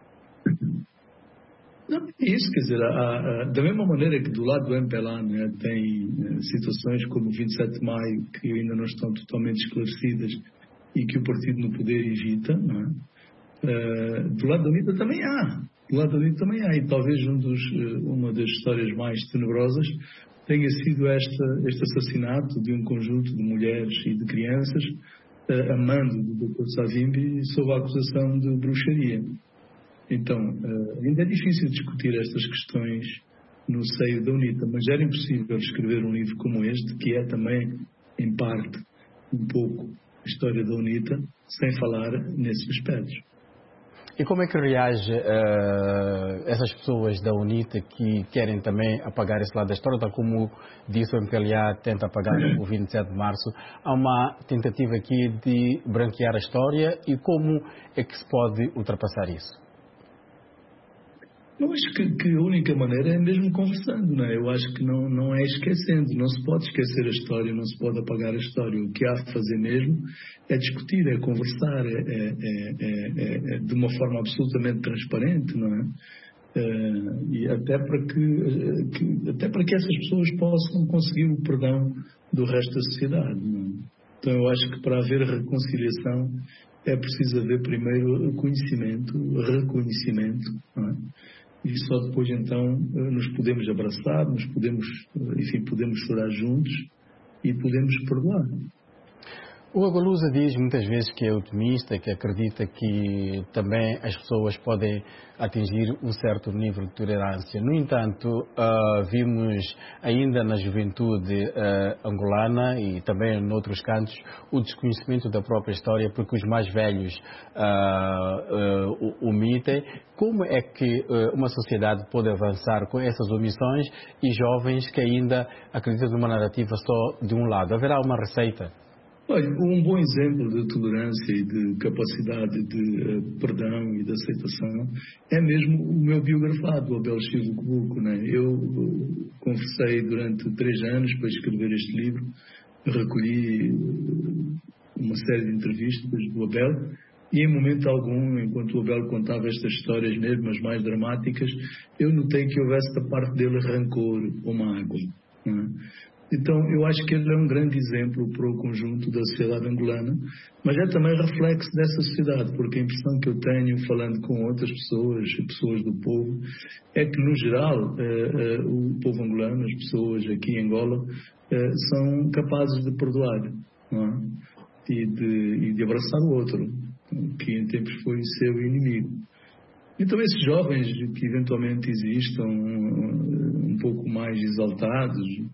Não, é isso, quer dizer, da mesma maneira que do lado do MPLA, né, tem situações como o 27 de maio que ainda não estão totalmente esclarecidas e que o partido no poder evita, não é? Do lado da UNITA também há. E talvez uma das histórias mais tenebrosas tenha sido este assassinato de um conjunto de mulheres e de crianças a mando do Dr. Savimbi sob a acusação de bruxaria. Então, ainda é difícil discutir estas questões no seio da UNITA, mas era impossível escrever um livro como este, que é também, em parte, um pouco a história da UNITA, sem falar nesses aspectos. E como é que reage essas pessoas da UNITA que querem também apagar esse lado da história, tal como disse o MPLA tenta apagar o 27 de março? Há uma tentativa aqui de branquear a história, e como é que se pode ultrapassar isso? Eu acho que a única maneira é mesmo conversando, não é? Eu acho que não é esquecendo. Não se pode esquecer a história, não se pode apagar a história. O que há de fazer mesmo é discutir, é conversar, de uma forma absolutamente transparente, não é? E até para que essas pessoas possam conseguir o perdão do resto da sociedade, não é? Então eu acho que para haver reconciliação é preciso haver primeiro reconhecimento, não é? E só depois então nos podemos abraçar, podemos chorar juntos e podemos perdoar. O Agualusa diz muitas vezes que é otimista, que acredita que também as pessoas podem atingir um certo nível de tolerância. No entanto, vimos ainda na juventude angolana e também em outros cantos o desconhecimento da própria história, porque os mais velhos omitem. Como é que uma sociedade pode avançar com essas omissões e jovens que ainda acreditam numa narrativa só de um lado? Haverá uma receita? Olha, um bom exemplo de tolerância e de capacidade de perdão e de aceitação é mesmo o meu biografado, o Abel Silva Cubuco, né? Eu conversei durante 3 anos para escrever este livro, recolhi uma série de entrevistas do Abel e em momento algum, enquanto o Abel contava estas histórias mesmo, as mais dramáticas, eu notei que houvesse da parte dele rancor ou mágoa, né? Então, eu acho que ele é um grande exemplo para o conjunto da sociedade angolana, mas é também reflexo dessa sociedade, porque a impressão que eu tenho, falando com outras pessoas do povo, é que, no geral, o povo angolano, as pessoas aqui em Angola, são capazes de perdoar, não é? E de abraçar o outro, que em tempos foi seu inimigo. Então, esses jovens que eventualmente existam um pouco mais exaltados,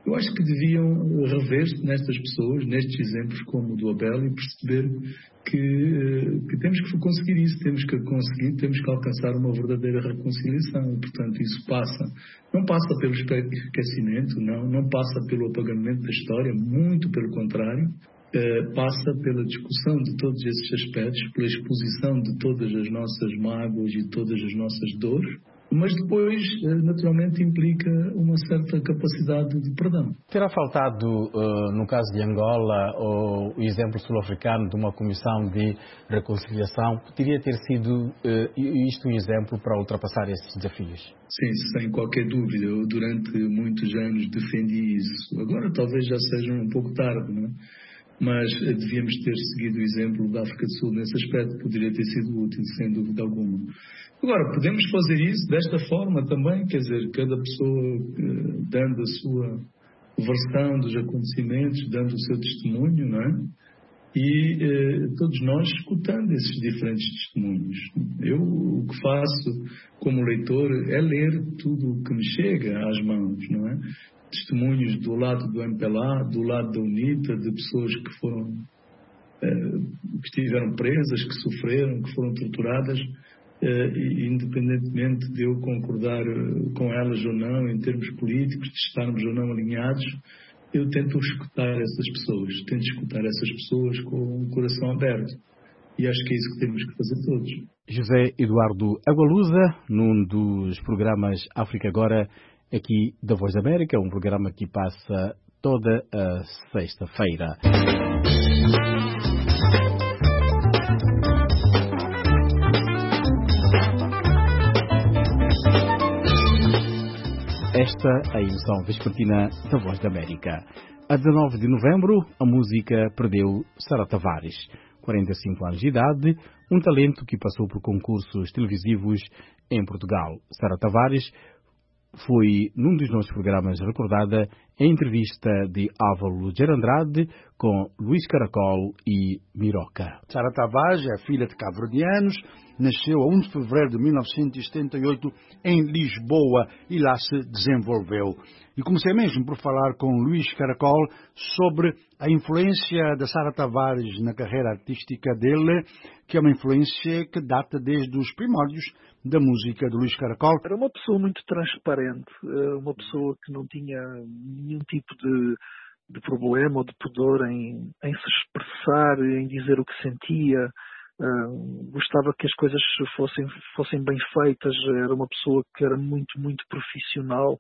Eu acho que deviam rever-se nestas pessoas, nestes exemplos como o do Abel, e perceber que temos que conseguir isso, temos que alcançar uma verdadeira reconciliação. Portanto, isso não passa pelo esquecimento, não passa pelo apagamento da história, muito pelo contrário, passa pela discussão de todos esses aspectos, pela exposição de todas as nossas mágoas e todas as nossas dores, mas depois, naturalmente, implica uma certa capacidade de perdão. Terá faltado, no caso de Angola, o exemplo sul-africano de uma comissão de reconciliação? Poderia ter sido isto um exemplo para ultrapassar esses desafios? Sim, sem qualquer dúvida. Eu, durante muitos anos, defendi isso. Agora, talvez já seja um pouco tarde, não é? Mas devíamos ter seguido o exemplo da África do Sul nesse aspecto. Poderia ter sido útil, sem dúvida alguma. Agora, podemos fazer isso desta forma também, quer dizer, cada pessoa dando a sua versão dos acontecimentos, dando o seu testemunho, não é? E todos nós escutando esses diferentes testemunhos. Eu, o que faço como leitor é ler tudo o que me chega às mãos, não é? Testemunhos do lado do MPLA, do lado da UNITA, de pessoas que estiveram presas, que sofreram, que foram torturadas, e independentemente de eu concordar com elas ou não, em termos políticos, de estarmos ou não alinhados, eu tento escutar essas pessoas com o coração aberto. E acho que é isso que temos que fazer todos. José Eduardo Agualusa, num dos programas África Agora, aqui da Voz da América, um programa que passa toda a sexta-feira. Esta é a emissão vespertina da Voz da América. A 19 de novembro, a música perdeu Sara Tavares, 45 anos de idade, um talento que passou por concursos televisivos em Portugal. Sara Tavares foi, num dos nossos programas, recordada em entrevista de Álvaro Gerandrade com Luís Caracol e Miroca. Sara Tavares é filha de cabo-verdianos, nasceu a 1 de fevereiro de 1978 em Lisboa e lá se desenvolveu. E comecei mesmo por falar com Luís Caracol sobre a influência da Sara Tavares na carreira artística dele, que é uma influência que data desde os primórdios da música de Luís Caracol. Era uma pessoa muito transparente, uma pessoa que não tinha nenhum tipo de problema ou de pudor em se expressar, em dizer o que sentia. Gostava que as coisas fossem bem feitas. Era uma pessoa que era muito, muito profissional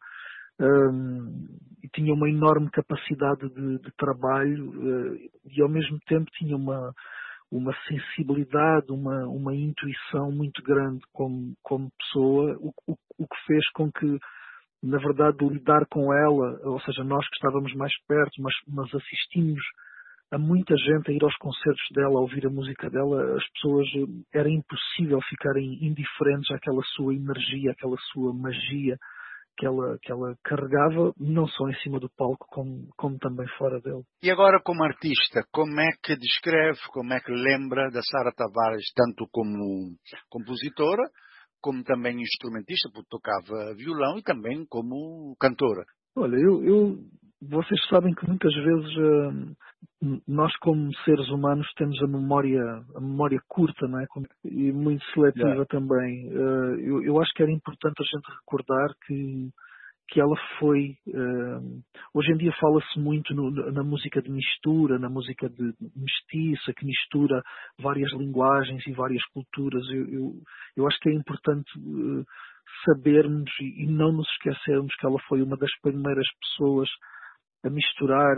e tinha uma enorme capacidade de trabalho e ao mesmo tempo tinha uma sensibilidade, uma intuição muito grande como pessoa, o que fez com que, na verdade, lidar com ela, ou seja, nós que estávamos mais perto, mas assistimos a muita gente a ir aos concertos dela, a ouvir a música dela, as pessoas, era impossível ficarem indiferentes àquela sua energia, àquela sua magia que ela carregava, não só em cima do palco, como também fora dele. E agora, como artista, como é que descreve, como é que lembra da Sara Tavares, tanto como compositora, como também instrumentista, porque tocava violão, e também como cantora? Olha, vocês sabem que muitas vezes nós, como seres humanos, temos a memória curta, não é? E muito seletiva também. Eu acho que era importante a gente recordar que ela foi... hoje em dia fala-se muito na música de mistura, na música de mestiça, que mistura várias linguagens e várias culturas. Eu acho que é importante sabermos e não nos esquecermos que ela foi uma das primeiras pessoas a misturar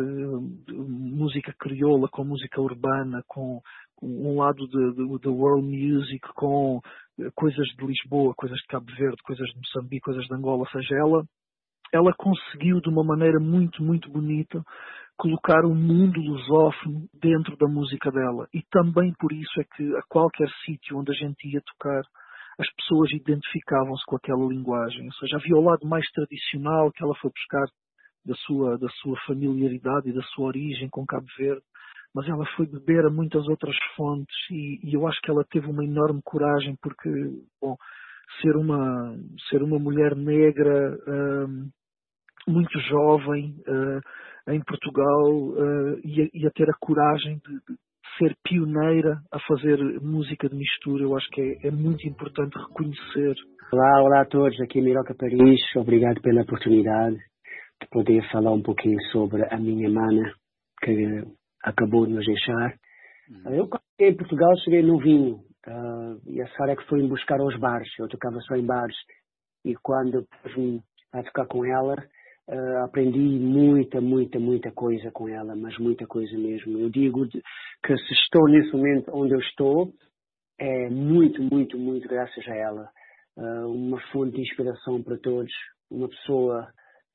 música crioula com música urbana, com um lado de world music, com coisas de Lisboa, coisas de Cabo Verde, coisas de Moçambique, coisas de Angola. Ou seja, ela conseguiu de uma maneira muito, muito bonita colocar o mundo lusófono dentro da música dela. E também por isso é que a qualquer sítio onde a gente ia tocar, as pessoas identificavam-se com aquela linguagem. Ou seja, havia o lado mais tradicional que ela foi buscar da sua familiaridade e da sua origem com Cabo Verde, mas ela foi beber a muitas outras fontes e eu acho que ela teve uma enorme coragem porque, bom, ser uma mulher negra muito jovem em Portugal e a ter a coragem de ser pioneira a fazer música de mistura. Eu acho que é muito importante reconhecer. Olá a todos, aqui em Miroca, Paris. Obrigado pela oportunidade de poder falar um pouquinho sobre a minha mana que acabou de nos deixar. Eu, quando cheguei em Portugal, cheguei novinho. E a Sara que foi me buscar aos bares. Eu tocava só em bares. E quando vim a tocar com ela, aprendi muita coisa com ela, mas muita coisa mesmo. Eu digo que se estou nesse momento onde eu estou, é muito graças a ela. Uma fonte de inspiração para todos. Uma pessoa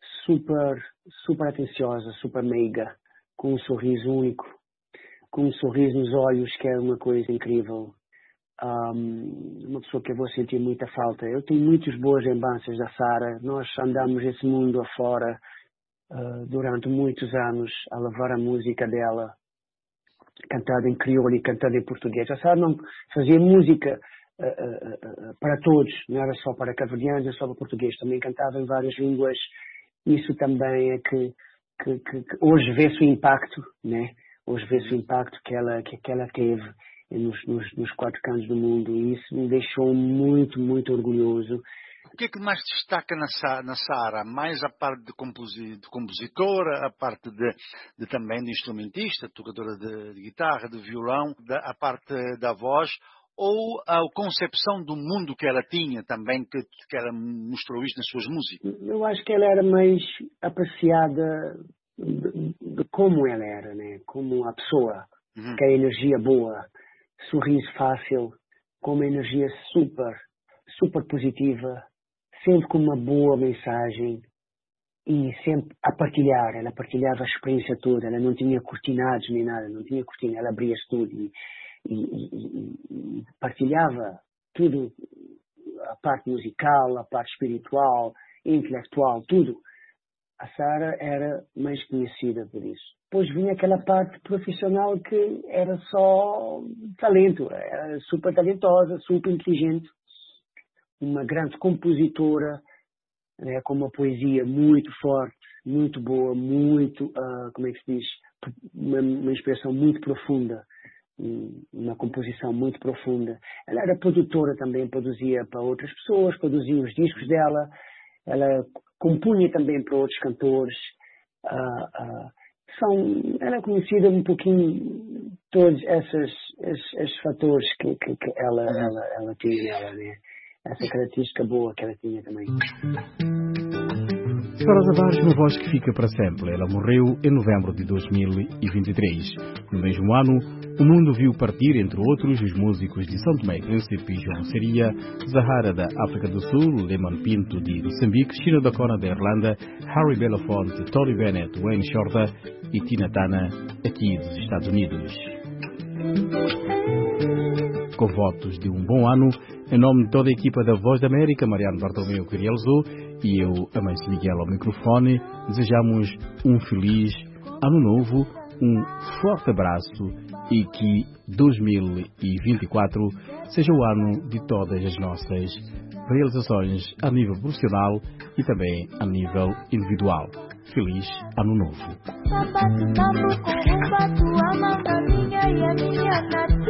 super atenciosa, super meiga, com um sorriso único, com um sorriso nos olhos, que é uma coisa incrível. Uma pessoa que eu vou sentir muita falta. Eu tenho muitas boas lembranças da Sara. Nós andamos esse mundo afora durante muitos anos a levar a música dela, cantada em crioulo e cantada em português. A Sara não fazia música para todos, não era só para cabo-verdianos, não era só para português, também cantava em várias línguas. Isso também é que hoje vê-se o impacto, né? Hoje vê-se o impacto que ela teve nos 4 cantos do mundo, e isso me deixou muito orgulhoso. O que é que mais destaca na Sara? Mais a parte de compositora, a parte de também de instrumentista, tocadora de guitarra, de violão, a parte da voz, ou a concepção do mundo que ela tinha também, que ela mostrou isso nas suas músicas? Eu acho que ela era mais apreciada de como ela era, né? Como a pessoa, que a energia boa, sorriso fácil, com uma energia super positiva, sempre com uma boa mensagem e sempre a partilhar. Ela partilhava a experiência toda, ela não tinha cortinados nem nada, não tinha cortina, ela abria tudo e partilhava tudo, a parte musical, a parte espiritual, intelectual, tudo. A Sara era mais conhecida por isso. Depois vinha aquela parte profissional que era só talento, era super talentosa, super inteligente, uma grande compositora, né, com uma poesia muito forte, muito boa, muito, como é que se diz, uma expressão muito profunda, uma composição muito profunda. Ela era produtora também, produzia para outras pessoas, produzia os discos dela, ela compunha também para outros cantores. Ela é conhecida um pouquinho todos esses fatores que ela tinha nela, né? Essa característica boa que ela tinha também. Sara Tavares, uma voz que fica para sempre. Ela morreu em novembro de 2023. No mesmo ano, o mundo viu partir, entre outros, os músicos de São Tomé e Príncipe, João Seria, Zahara da África do Sul, Lehman Pinto de Moçambique, Chino da Cona da Irlanda, Harry Belafonte, Tony Bennett, Wayne Shorter e Tina Turner, aqui dos Estados Unidos. Com votos de um bom ano, em nome de toda a equipa da Voz da América, Mariano Bartolomeu que realizou, e eu, Amâncio Miguel, ao microfone, desejamos um feliz ano novo, um forte abraço e que 2024 seja o ano de todas as nossas realizações a nível profissional e também a nível individual. Feliz ano novo!